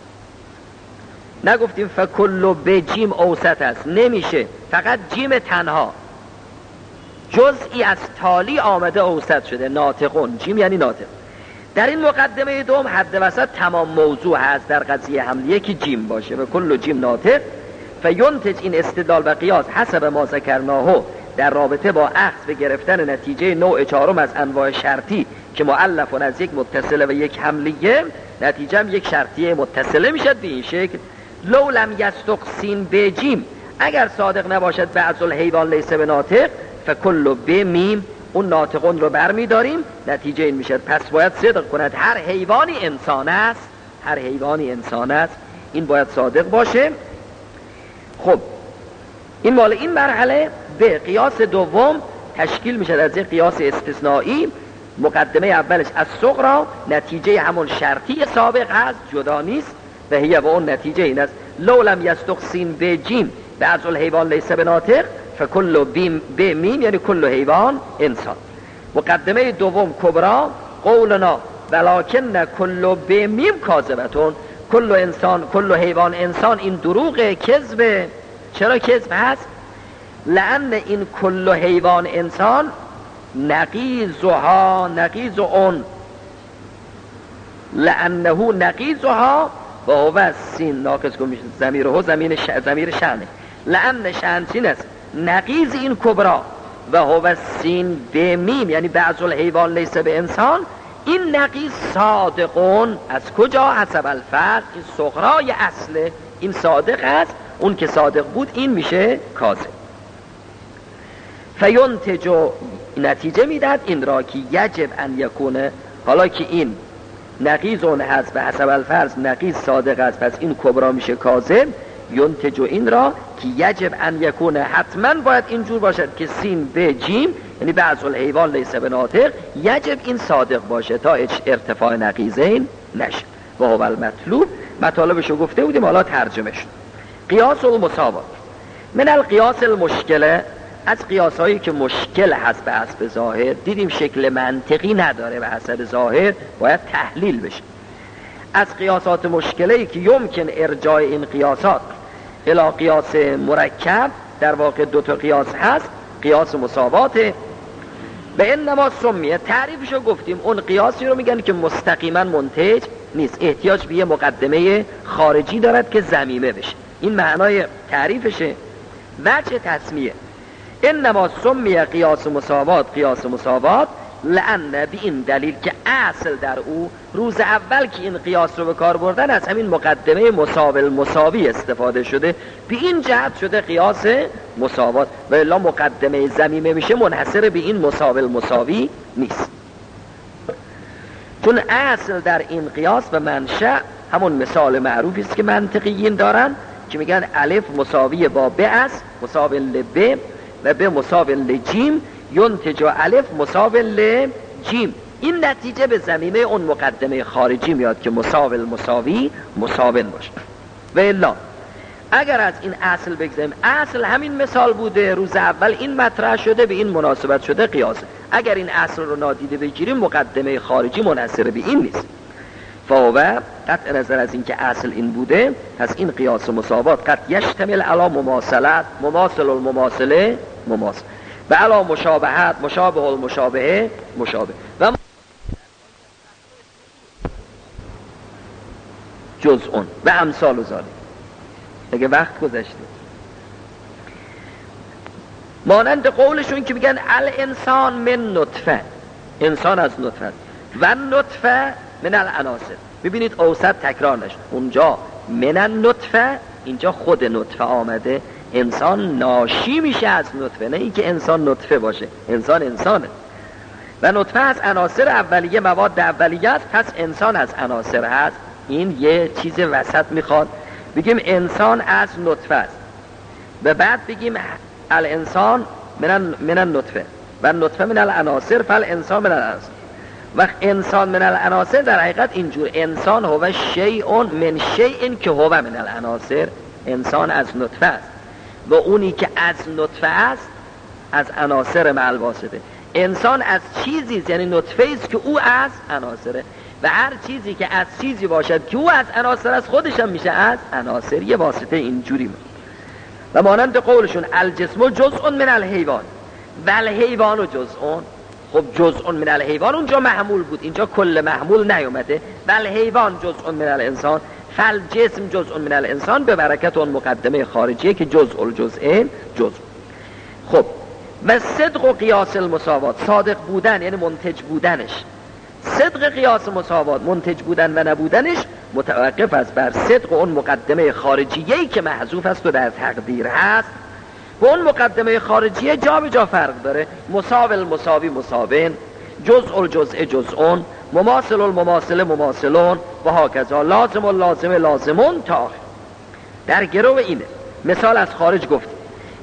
نگفتیم فکل به جیم اوسط است، نمیشه، فقط جیم تنها جزئی از تالی آمده اوسط شده، ناطقون. جیم یعنی ناطق. در این مقدمه دوم حد وسط تمام موضوع هست در قضیه حملیه که جیم باشه و کل جیم ناطق. فینتج این استدلال و قیاس حسب ما ذکرناه در رابطه با اخذ به گرفتن نتیجه نوع چهارم از انواع شرطی که مؤلفون از یک متصله و یک حملیه، نتیجه هم یک شرطیه متصله میشد به این شکل. لو لم یصدق سین بجیم، اگر صادق نباشد بعض الحیوان لیس بناطق فکل بمیم، اون ناطقون رو برمیداریم. نتیجه این میشد پس باید صدق کند هر حیوانی انسان است، هر حیوانی انسان است، این باید صادق باشه. خب این مال این مرحله. به قیاس دوم تشکیل میشه از یک قیاس استثنایی. مقدمه اولش از صغرا، نتیجه همون شرطی سابق هست، جدا نیست. و هیه و اون نتیجه این است لو لم یصدق سین به جیم بعض الحیوان لیس بناطق فکل به میم یعنی کل حیوان انسان. مقدمه دوم کبرا قولنا ولکن کل به میم کاذبتون، کل انسان کل حیوان انسان این دروغ کذبه. چرا کذب هست؟ لأن این کل حیوان انسان نقیزها نقیز اون لأنه نقیزها و هو سین ناقص کن میشه ضمیر هو زمین ش... ضمیر شأنه. لأن شأن سین است نقیز این کبرا و هو سین به میم یعنی بعض الحیوان لیس به انسان. این نقیز صادقون از کجا؟ حسب الفرق. این صغرای اصله این صادق است، اون که صادق بود این میشه کاذب. فینتجو نتیجه میداد این را که یجب ان یکونه، حالا که این نقیز اون هست و حسب الفرض نقیز صادق است پس این کبرا میشه کاذب. ینتجو این را که یجب ان یکونه حتما باید اینجور باشد که سین به جیم یعنی بعض الحیوان لیس بناطق یجب این صادق باشه تا ارتفاع نقیزین نشه. و هو المطلوب مطالبشو گفته بودیم، حالا ترجمه شد. قیاس المساوات من القیاس المشکله، از قیاس هایی که مشکل هست به حسب ظاهر، دیدیم شکل منطقی نداره به حسب ظاهر باید تحلیل بشه. از قیاسات مشکلی که یمکن ارجاع این قیاسات الی قیاس مرکب، در واقع دو تا قیاس هست، قیاس مساوات به انما سمیه. تعریفشو گفتیم، اون قیاسی رو میگن که مستقیما منتج نیست، احتیاج به یه مقدمه خارجی دارد که ضمیمه بشه. این معنای تعریفشه. وجه تسمیه انما سمیه قیاس مساوات قیاس مساوات لأن به این دلیل که اصل در او روز اول که این قیاس رو به کار بردن از همین مقدمه مساوی مساوی استفاده شده، به این جهت شده قیاس مساوات. و الا مقدمه ضمیمه میشه منحصر به این مساوی مساوی نیست، چون اصل در این قیاس و منشأ همون مثال معروفی است که منطقیین دارن که میگن الف مساوی با ب است مساوی لب و ب مساوی لجیم ینتج الف مساوی لجیم. این نتیجه به زمینه اون مقدمه خارجی میاد که مساوی مساوی مساوی باشه. و الا اگر از این اصل بگذاریم، اصل همین مثال بوده، روز اول این مطرح شده، به این مناسبت شده قیاسه. اگر این اصل رو نادیده بگیریم مقدمه خارجی منحصر به این نیست. فهو قطع نظر از این که اصل این بوده، پس این قیاس مساوات قد یشتمل علی مماثلت مماثل المماثله مماثل و علی مشابهت مشابه المشابهه مشابه و جزءون و امثال ذالک. اگه وقت گذشته مانند قولشون که میگن الانسان من نطفه، انسان از نطفه و نطفه من العناصر. ببینید اوسط تکرار نشد، اونجا من النطفه اینجا خود نطفه آمده، انسان ناشی میشه از نطفه، نه اینکه انسان نطفه باشه، انسان انسانه و نطفه از عناصر اولیه مواد اولیه است، پس انسان از عناصر هست. این یه چیز وسط میخواد بگیم انسان از نطفه است و بعد بگیم الانسان من من النطفه و نطفه من العناصر فالانسان من العناصر. وقت انسان من العناصر در حقیقت اینجور انسان هو شیء من شیء که هو من العناصر، انسان از نطفه است و اونی که از نطفه است از عناصر مع الواسطه. انسان از چیزی یعنی نطفه است که او از عناصره و هر چیزی که از چیزی باشد که او از عناصر است خودش هم میشه از عناصر، یه واسطه اینجوری میشه. و مانند قولشون الجسم جزء من الحیوان و الحیوان جزء. خب جزء من الحیوان اونجا محمول بود، اینجا کل محمول نیومده. و الحیوان جزء من الانسان فالجسم جزء من الانسان به برکت اون مقدمه خارجیه که جزء الجزء جزء. خب و صدق و قیاس المساوات، صادق بودن یعنی منتج بودنش، صدق قیاس مساوات منتج بودن و نبودنش متوقف است بر صدق اون مقدمه خارجیه‌ای که محذوف است و در تقدیر هست. و اون مقدمه خارجیه جا به جا فرق داره، مساوی المساوی مساوین، جزء الجزء جزءون، مماثل المماثل مماثلون و هاکذا، لازم اللازم لازمون تا آخر. در گرو اینه مثال از خارج گفت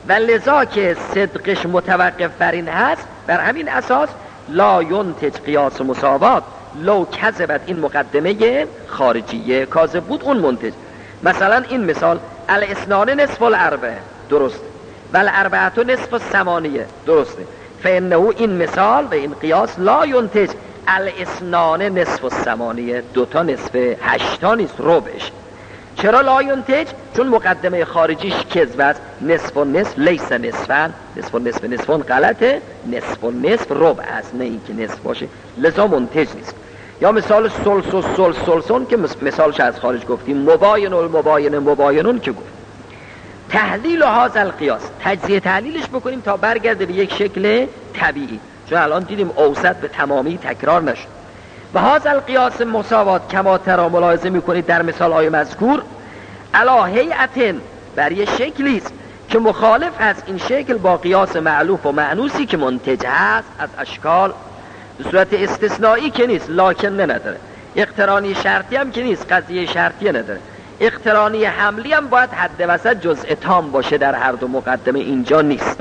و لذا که صدقش متوقف بر این هست، بر همین اساس لا ینتج قیاس مساوات لو کذبت، این مقدمه خارجیه کاذب بود اون منتج. مثلا این مثال الاسنان نصف الاربعه، درسته، و الاربعه نصف الثمانیه، درسته، فانه این مثال و این قیاس لا ینتج الاسنان نصف الثمانیه، دوتا نصف هشتا نیست، ربعش. چرا لا ینتج؟ چون مقدمه خارجیش کذب است. نصف و نصف لیس نصفن، نصف و نصف نصفون غلطه، نصف و نصف ربع است، نه اینکه نصف باشه، لذا منتج نیست. یا مثال سلس و سلس سلسون که مثالش از خارج گفتیم، مباین المباین مباینون که گفت. تحلیل هذا القیاس، تجزیه تحلیلش بکنیم تا برگرده به یک شکل طبیعی، چون الان دیدیم اوسط به تمامی تکرار نشد. و هذا القیاس مساوات کما ترا، ملاحظه میکنید در مثال های مذکور، علی هیئت، بر یه شکلی است که مخالف هست این شکل با قیاس معلوف و معنوسی که منتج هست از اشکال. به صورت استثنایی که نیست، لکن نداره، اقترانی شرطی هم که نیست، قضیه شرطی نداره، اقترانی حملی هم باید حد وسط جزء تام باشه، در هر دو مقدمه اینجا نیست.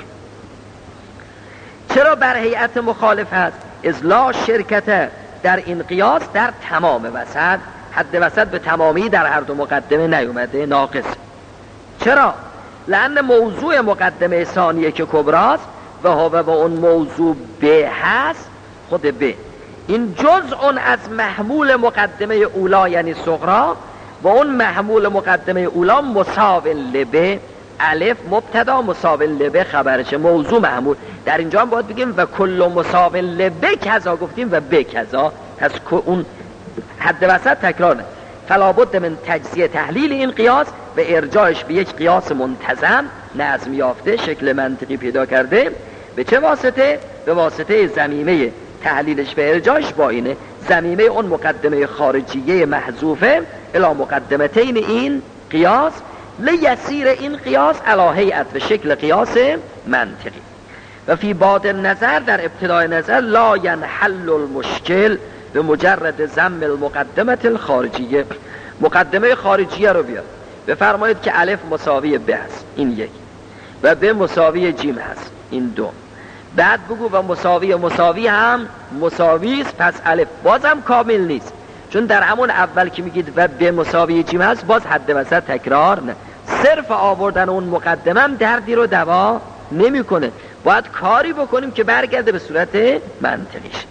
چرا بر هیئت مخالف هست؟ از لا شرکت در این قیاس در تمام وسط، حد وسط به تمامی در هر دو مقدمه نیومده، ناقص. چرا؟ لأن موضوع مقدمه ثانیه که کبراست و هو و اون موضوع ب هست، خود ب این جزء از محمول مقدمه اولا یعنی صغرا، و اون محمول مقدمه اولا مساوی لب، الف مبتدا مساوی لب خبرشه، موضوع محمول. در اینجا هم باید بگیم و کل مساوی لب کذا گفتیم و ب کذا، پس اون حد وسط تکرار نه. فلا بد من تجزیه تحلیل این قیاس و ارجاعش به یک قیاس منتظم نظم یافته، شکل منطقی پیدا کرده. به چه واسطه؟ به واسطه ضمیمه تحلیلش و ارجاعش با اینه، ضمیمه اون مقدمه خارجیه محذوفه الی مقدمتین این قیاس، لیسیر این قیاس علی هیئت و شکل قیاس منطقی. و فی بعد نظر، در ابتدای نظر، لا ینحل المشکل به مجرد ضم المقدمه الخارجیه. مقدمه خارجیه رو بیاد بفرمایید که الف مساوی ب هست، این یک، و ب مساوی جیم هست، این دو. بعد بگو و مساوی مساوی هم مساوی است، پس الف بازم کامل نیست، چون در همون اول که میگید و ب مساوی جیم هست باز حد وسط تکرار نه. صرف آوردن اون مقدمه هم دردی رو دوا نمیکنه، باید کاری بکنیم که برگرده به صورت منطقیش.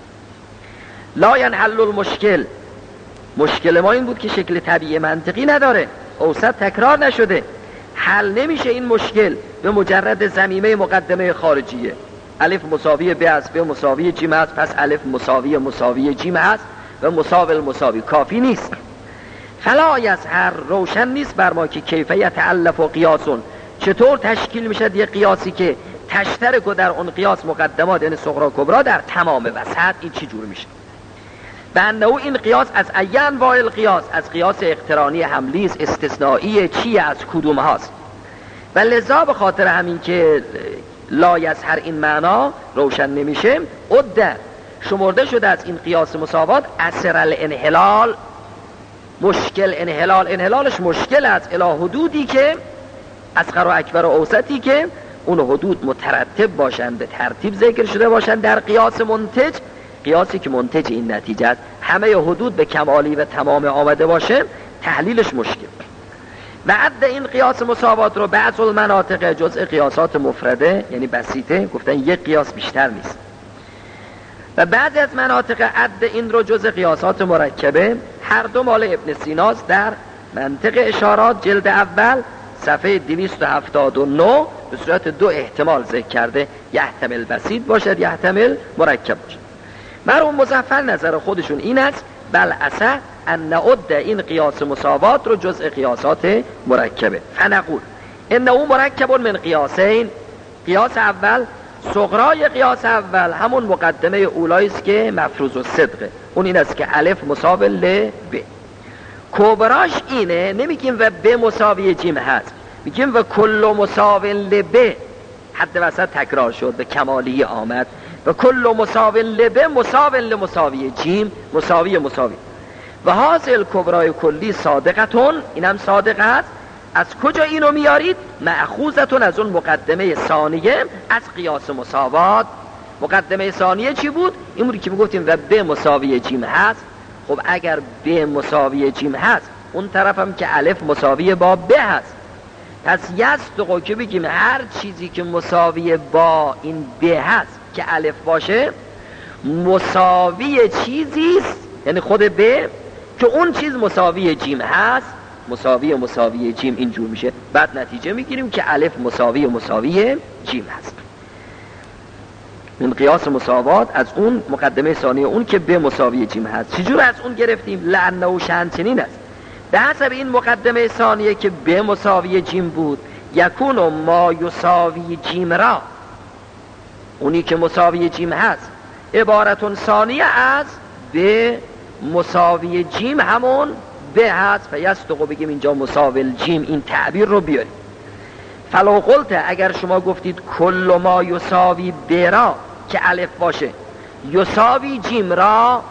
لا ینحل المشکل، مشکل ما این بود که شکل طبیعی منطقی نداره، اوسط تکرار نشده، حل نمیشه این مشکل به مجرد ضمیمه مقدمه خارجیه. الف مساوی ب است، ب مساوی جیم است، پس الف مساوی مساوی جیم است و مساوی مساوی کافی نیست. فلا یظهر، روشن نیست بر ما که کیف یتألف و قیاسون، چطور تشکیل میشه یه قیاسی که تشترک و در اون قیاس مقدمات یعنی صغرا کبرا در تمام وسط، این چی جور میشه؟ به انه این قیاس از ای انواع القیاس، از قیاس اقترانی حملی است، استثنایی چیه، از کدوم هاست؟ و لذا به خاطر همین که لا یظهر این معنا روشن نمیشه، عده شمرده شده از این قیاس مساوات اثر الانحلال، مشکل انحلال، انحلالش مشکل است الی حدودی که اصغر و اکبر و اوسطی که اون حدود مترتب باشند، به ترتیب ذکر شده باشند در قیاس منتج، قیاسی که منتج این نتیجه است، همه حدود به کمالی و تمام آمده باشه، تحلیلش مشکل. و عد این قیاس مساوات رو بعض المناطق جزء قیاسات مفرده یعنی بسیطه گفتن یک قیاس بیشتر نیست، و بعضی از مناطق عد این رو جزء قیاسات مرکبه. هر دو مال ابن سیناست، در منطق اشارات جلد اول صفحه دویست و هفتاد و نه به صورت دو احتمال ذکر کرده، یحتمل بسیط باشد یحتمل مرکب باشد. مرحوم مظفر نظر خودشون این است بل اصح ان نعد این قیاس مساوات رو جزء قیاسات مرکبه. فنقول انه مرکب من قیاسین، قیاس اول صغرای قیاس اول همون مقدمه اولایی است که مفروض الصدقه، اون این است که الف مساوی ل ب. کبراش اینه، نمیگیم و ب مساوی جیم هست، میگیم و کل مساوی ل ب، حد وسط تکرار شد به کمالی آمد، و کل مساوی ل ب مساوی ل مساوی جیم، مساوی مساوی. و حاصل کبرای کلی صادقتون، اینم صادق است، از کجا اینو میارید؟ مأخوذتون از اون مقدمه ثانیه از قیاس مساوات. مقدمه ثانیه چی بود؟ این بود که میگفتیم و ب مساوی جیم هست. خب اگر ب مساوی جیم هست، اون طرف هم که الف مساوی با ب هست، پس یصدق که بگیم هر چیزی که مساوی با این ب هست که الف باشه مساوی چیزیست، یعنی خود ب که اون چیز مساوی جیم هست، مساوی مساوی جیم اینجور میشه. بعد نتیجه میگیریم که الف مساوی مساوی جیم هست. این قیاس مساوات از اون مقدمه ثانیه اون که ب مساوی جیم هست. چجور از اون گرفتیم؟ لانه شأن چنین است، به حسب این مقدمه ثانیه که ب مساوی جیم بود، یکون ما یساوی جیم را، اونی که مساوی جیم هست، عبارتون ثانیه از ب مساوی جیم همون ب هست. فیصدق بگیم اینجا مساوی جیم، این تعبیر رو بیاریم. فلو قلت اگر شما گفتید کل ما یساوی ب را که الف باشه، یساوی جیم را،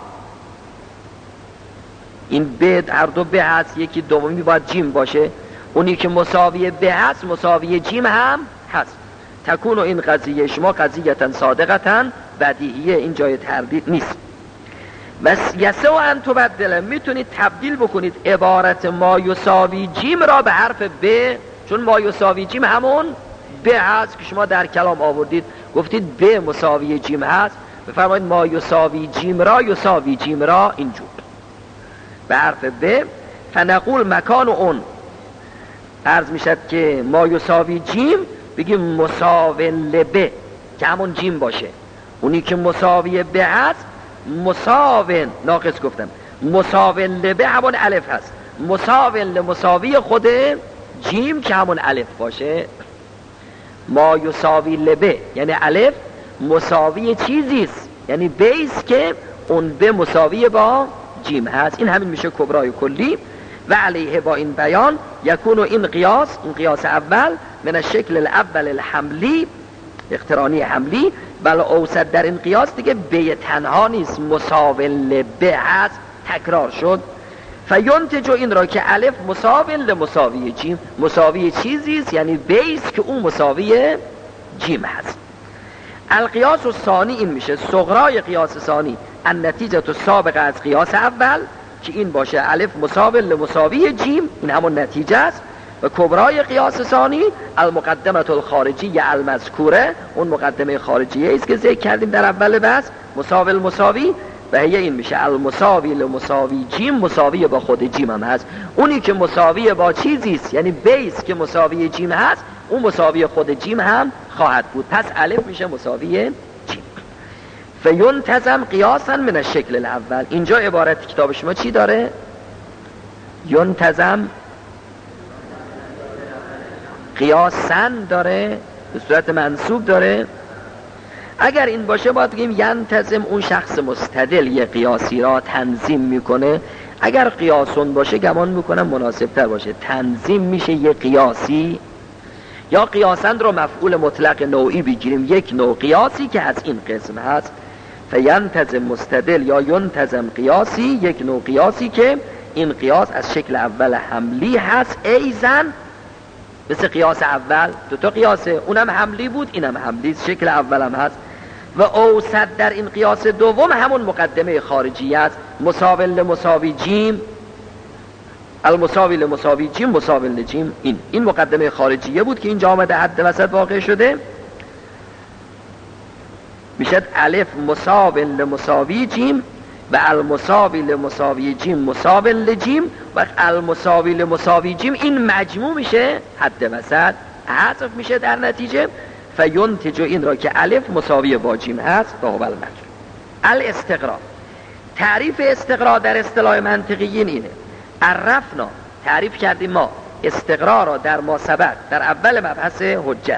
این ب هر دو ب هست، یکی دومی باید جیم باشه، اونی که مساوی ب هست مساوی جیم هم هست. تکون و این قضیه شما قضیتا صادقتا بدیهیه، این جای تردید نیست. بس یسه و ان تبدله، میتونید تبدیل بکنید عبارت ما یساوی جیم را به حرف ب، چون ما یساوی جیم همون ب هست که شما در کلام آوردید، گفتید ب مساوی جیم هست، بفرمایید ما یساوی جیم را یساوی جیم را اینجور به حرف ب. فنقول مکان اون عرض میشد که ما یساوی جیم بگیم مساوی لب که همون جیم باشه، اونی که مساوی ب هست مساوی ناقص گفتم مساوی لب همون الف هست، مساوی لمساوی خود جیم که همون الف باشه. ما یساوی لب یعنی الف مساوی چیزیست، یعنی بیس که اون به مساوی با جیم هست. این همین میشه کبرای کلی. و علیه با این بیان یکون و این قیاس، این قیاس اول من الشکل الاول الحملی اقترانی حملی، بل اوسط در این قیاس دیگه به تنها نیست، مساوی لب هست، تکرار شد. فینتج این را که الف مساوی لمساوی جیم، مساوی چیزیست یعنی بیس که اون مساوی جیم هست. القیاس الثانی این میشه صغرای قیاس ثانی النتیجه تو سابقه از قیاس اول که این باشه الف مساوی لمساوی جیم، این همون نتیجه است. و کبرای قیاس ثانی المقدمه الخارجی المذکوره، اون مقدمه خارجیه است که ذکر کردیم در اول بحث، مساوی مساوی، و هی این میشه المساوی لمساوی جیم، مساوی با خود جیم هم هست. اونی که مساوی با چیزیست یعنی بیس که مساوی جیم هست، اون مساوی خود جیم هم خواهد بود. پس الف میشه مساوی جیم. فینتظم قیاسا من الشکل الاول. اینجا عبارت کتاب شما چی داره؟ ینتظم قیاسن داره، به صورت منصوب داره. اگر این باشه باید بگیم ینتظم اون شخص مستدل یه قیاسی را تنظیم میکنه. اگر قیاسون باشه گمان میکنم مناسب تر باشه، تنظیم میشه یه قیاسی. یا قیاسند رو مفعول مطلق نوعی بگیریم، یک نوع قیاسی که از این قسم هست. فینتظم مستدل یا ینتظم قیاسی، یک نوع قیاسی که این قیاس از شکل اول حملی هست، ایزن مثل قیاس اول دو تا قیاسه، اونم حملی بود اینم حملی، شکل اولم هست. و اوسط در این قیاس دوم همون مقدمه خارجی است، مساوی لمساوی جیم، المساوی لمساوی جیم مساوی لجیم. این این مقدمه خارجیه بود که این آمده حد وسط واقع شده، میشد الف مساوی لمساوی جیم و المساوی لمساوی جیم مساوی لجیم، و المساوی لمساوی جیم این مجموع میشه حد وسط، حذف میشه در نتیجه. فینتج این را که الف مساوی با جیم هست و هو المجموع. الاستقراء، تعریف استقراء در اصطلاح منطقیین اینه. عرفنا، تعریف کردیم ما استقراء را در ما سبق در اول مبحث حجت،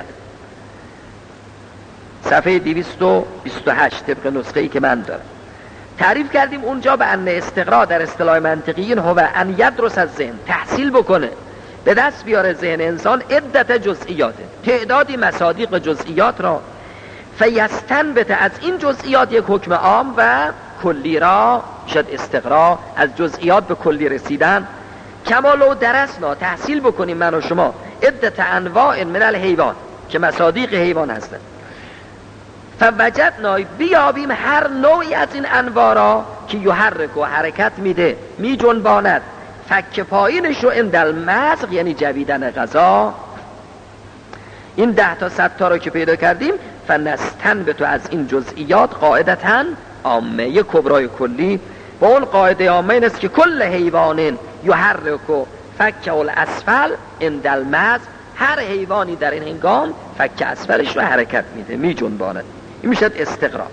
صفحه دویست و بیست و هشت طبق نسخه‌ای که من دارم. تعریف کردیم اونجا به ان استقراء در اصطلاح منطقیین هو ان یدرس از ذهن، تحصیل بکنه، به دست بیاره ذهن انسان عدت جزئیات، تعدادی مصادیق جزئیات را، فیستنبت از این جزئیات یک حکم عام و کلی را، شد استقراء از جزئیات به کلی رسیدن. کما لو درسنا تحصیل بکنیم من و شما عدت انواع من الحیوان که مصادیق حیوان هستن، فوجدنا بیابیم هر نوعی از این انواع را که یحرک و حرکت میده می جنباند فک پایینش رو اندل مزق یعنی جویدن غذا. این ده تا صد تا رو که پیدا کردیم فنستن به تو از این جزئیات قاعدتاً عامه یک کبرای کلی با اون قاعده عامه این است که کل حیوان یحرک و فک الاسفل اندل مزق، هر حیوانی در این هنگام فک اسفلش رو حرکت میده می جنباند. این میشد استقراء.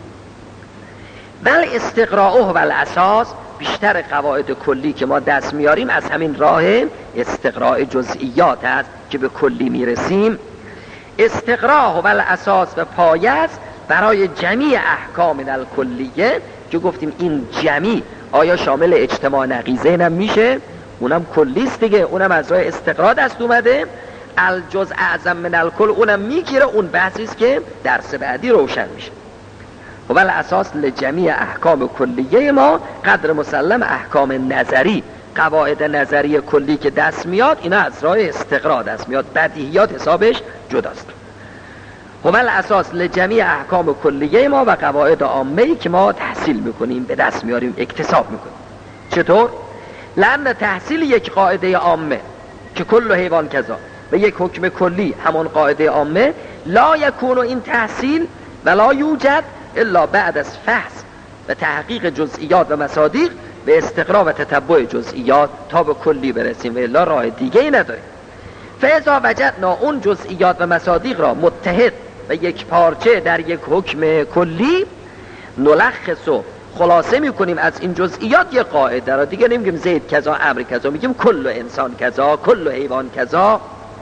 بل استقراءه و الاساس، بیشتر قواعد کلی که ما دست میاریم از همین راه استقراء جزئیات است که به کلی میرسیم. استقراء و الاساس و پایه است برای جمیع احکام الکلیه که گفتیم این جمیع آیا شامل اجتماع نقیضه هم میشه؟ اونم کلیست دیگه، اونم از راه استقراء دست اومده. الجزء اعظم من الکل اونم میگیره، اون بحثی است که درس بعدی روشن میشه. و بل اساس لجمیع احکام کلیه ما قدر مسلم احکام نظری، قواعد نظری کلی که دست میاد اینا از راه استقراء دست میاد، بدیهیات حسابش جداست. و بل اساس لجمیع احکام کلیه ما و قواعد عامه‌ای که ما تحصیل میکنیم به دست میاریم اکتساب میکنیم. چطور؟ لأن تحصیل یک قاعده عامه که کل حیوان کذا و یک حکم کلی همون قاعده عامه لا یکون این تحصیل ولا یوجد الا بعد از فحص و تحقیق جزئیات و مصادیق به استقراء و تتبع جزئیات تا به کلی برسیم و الا راه دیگه ای نداریم. فاذا وجدنا اون جزئیات و مصادیق را متحد و یک پارچه در یک حکم کلی نلخص و خلاصه میکنیم از این جزئیات یک قاعده را، دیگه نمیگیم زید کذا امر کذا، میگیم کل انسان کذا کل حیوان کذا،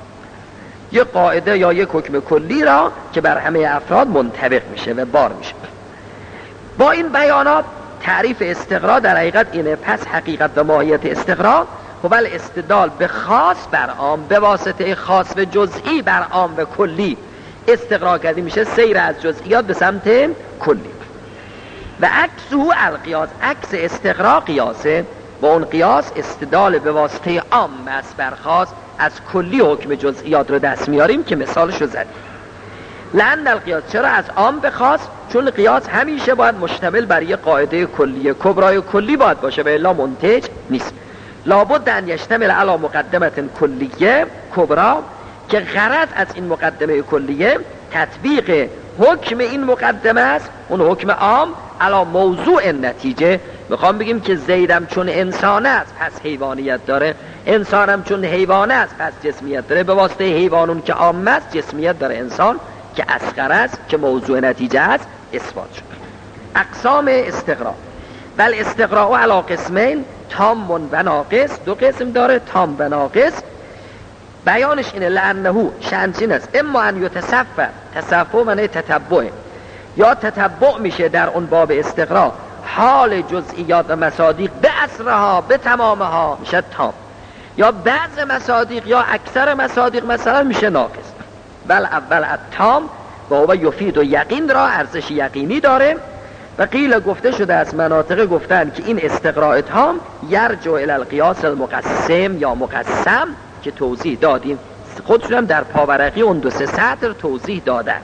یک قاعده یا یک حکم کلی را که بر همه افراد منطبق میشه و بار میشه. با این بیانات تعریف استقراء در حقیقت اینه. پس حقیقت و ماهیت استقراء هو الاستدلال به خاص بر عام به واسطه خاص و جزئی بر عام و کلی. استقراء کردی میشه سیر از جزئیات به سمت کلی. و عکسه القیاس، عکس استقراء قیاسه، با اون قیاس استدلال به واسطه عام است بر خاص، از کلی حکم جزئیات رو دست میاریم که مثالش رو زدیم. لأن القیاس، چرا از عام به خاص؟ چون قیاس همیشه باید مشتمل بر یک قاعده کلی کبرای کلی باید باشه و الا منتج نیست. لابد ان یشتمل علی مقدمه کلیه کبرا که غرض از این مقدمه کلیه تطبیق حکم این مقدمه است، اون حکم عام علی موضوع نتیجه. میخوام بگیم که زیدم چون انسان است پس حیوانیت داره، انسانم چون حیوان است پس جسمیت داره، به واسطه حیوانون که عام است جسمیت داره انسان که اصغر است که موضوع نتیجه است اثبات شد. اقسام استقراء، بل استقراء علی قسمین تام و ناقص، دو قسم داره تام و ناقص. بیانش اینه لأنه شأنچین است اما ان یتصفى تصفع و تتبع، یا تتبع میشه در اون باب استقراء حال جزئیات و مصادیق به اسرها به تمامها میشه تام، یا بعض مصادیق یا اکثر مصادیق مثلا میشه ناقص. بل اول التام و هو یفید و یقین را ارزش یقینی داره. و قیل گفته شده از مناطق گفتن که این استقراء تام یرجع الی القیاس المقسم یا مقسم که توضیح دادیم، خودشون هم در پاورقی اون دو سه سطر توضیح دادن.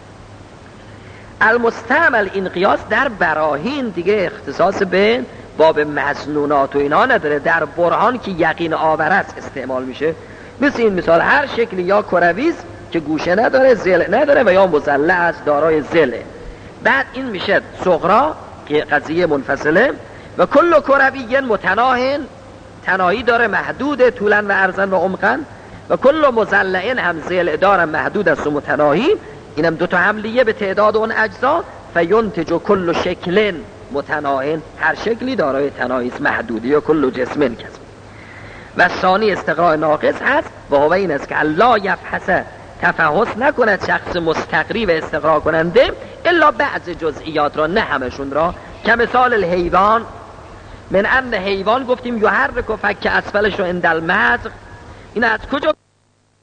المستعمل این قیاس در براهین دیگه اختصاص به باب مظنونات و اینا نداره، در برهان که یقین آور است استعمال میشه. مثل این مثال هر شکلی یا کرویز که گوشه نداره ضلع نداره و یا مضلع است دارای ضلع، بعد این میشه صغرا که قضیه منفصله و کل کروی متناهن تناهی داره محدود طولا و عرضا و عمقا و کل مضلع هم ضلع داره محدود است و متناهی، اینم دو تا حملیه به تعداد اون اجزا. فینتج کل شکل متناهن، هر شکلی دارای تناهی است محدودی یا کل جسم کس. و ثانی استقراء ناقص هست و هو این است که الله یفحص تفحص نکند شخص مستقری و استقراء کننده الا بعض جزئیات را نه همشون را، که مثال الحیوان من ان حیوان گفتیم یحرک و فک اسفلش رو اندل مزق، این از کجا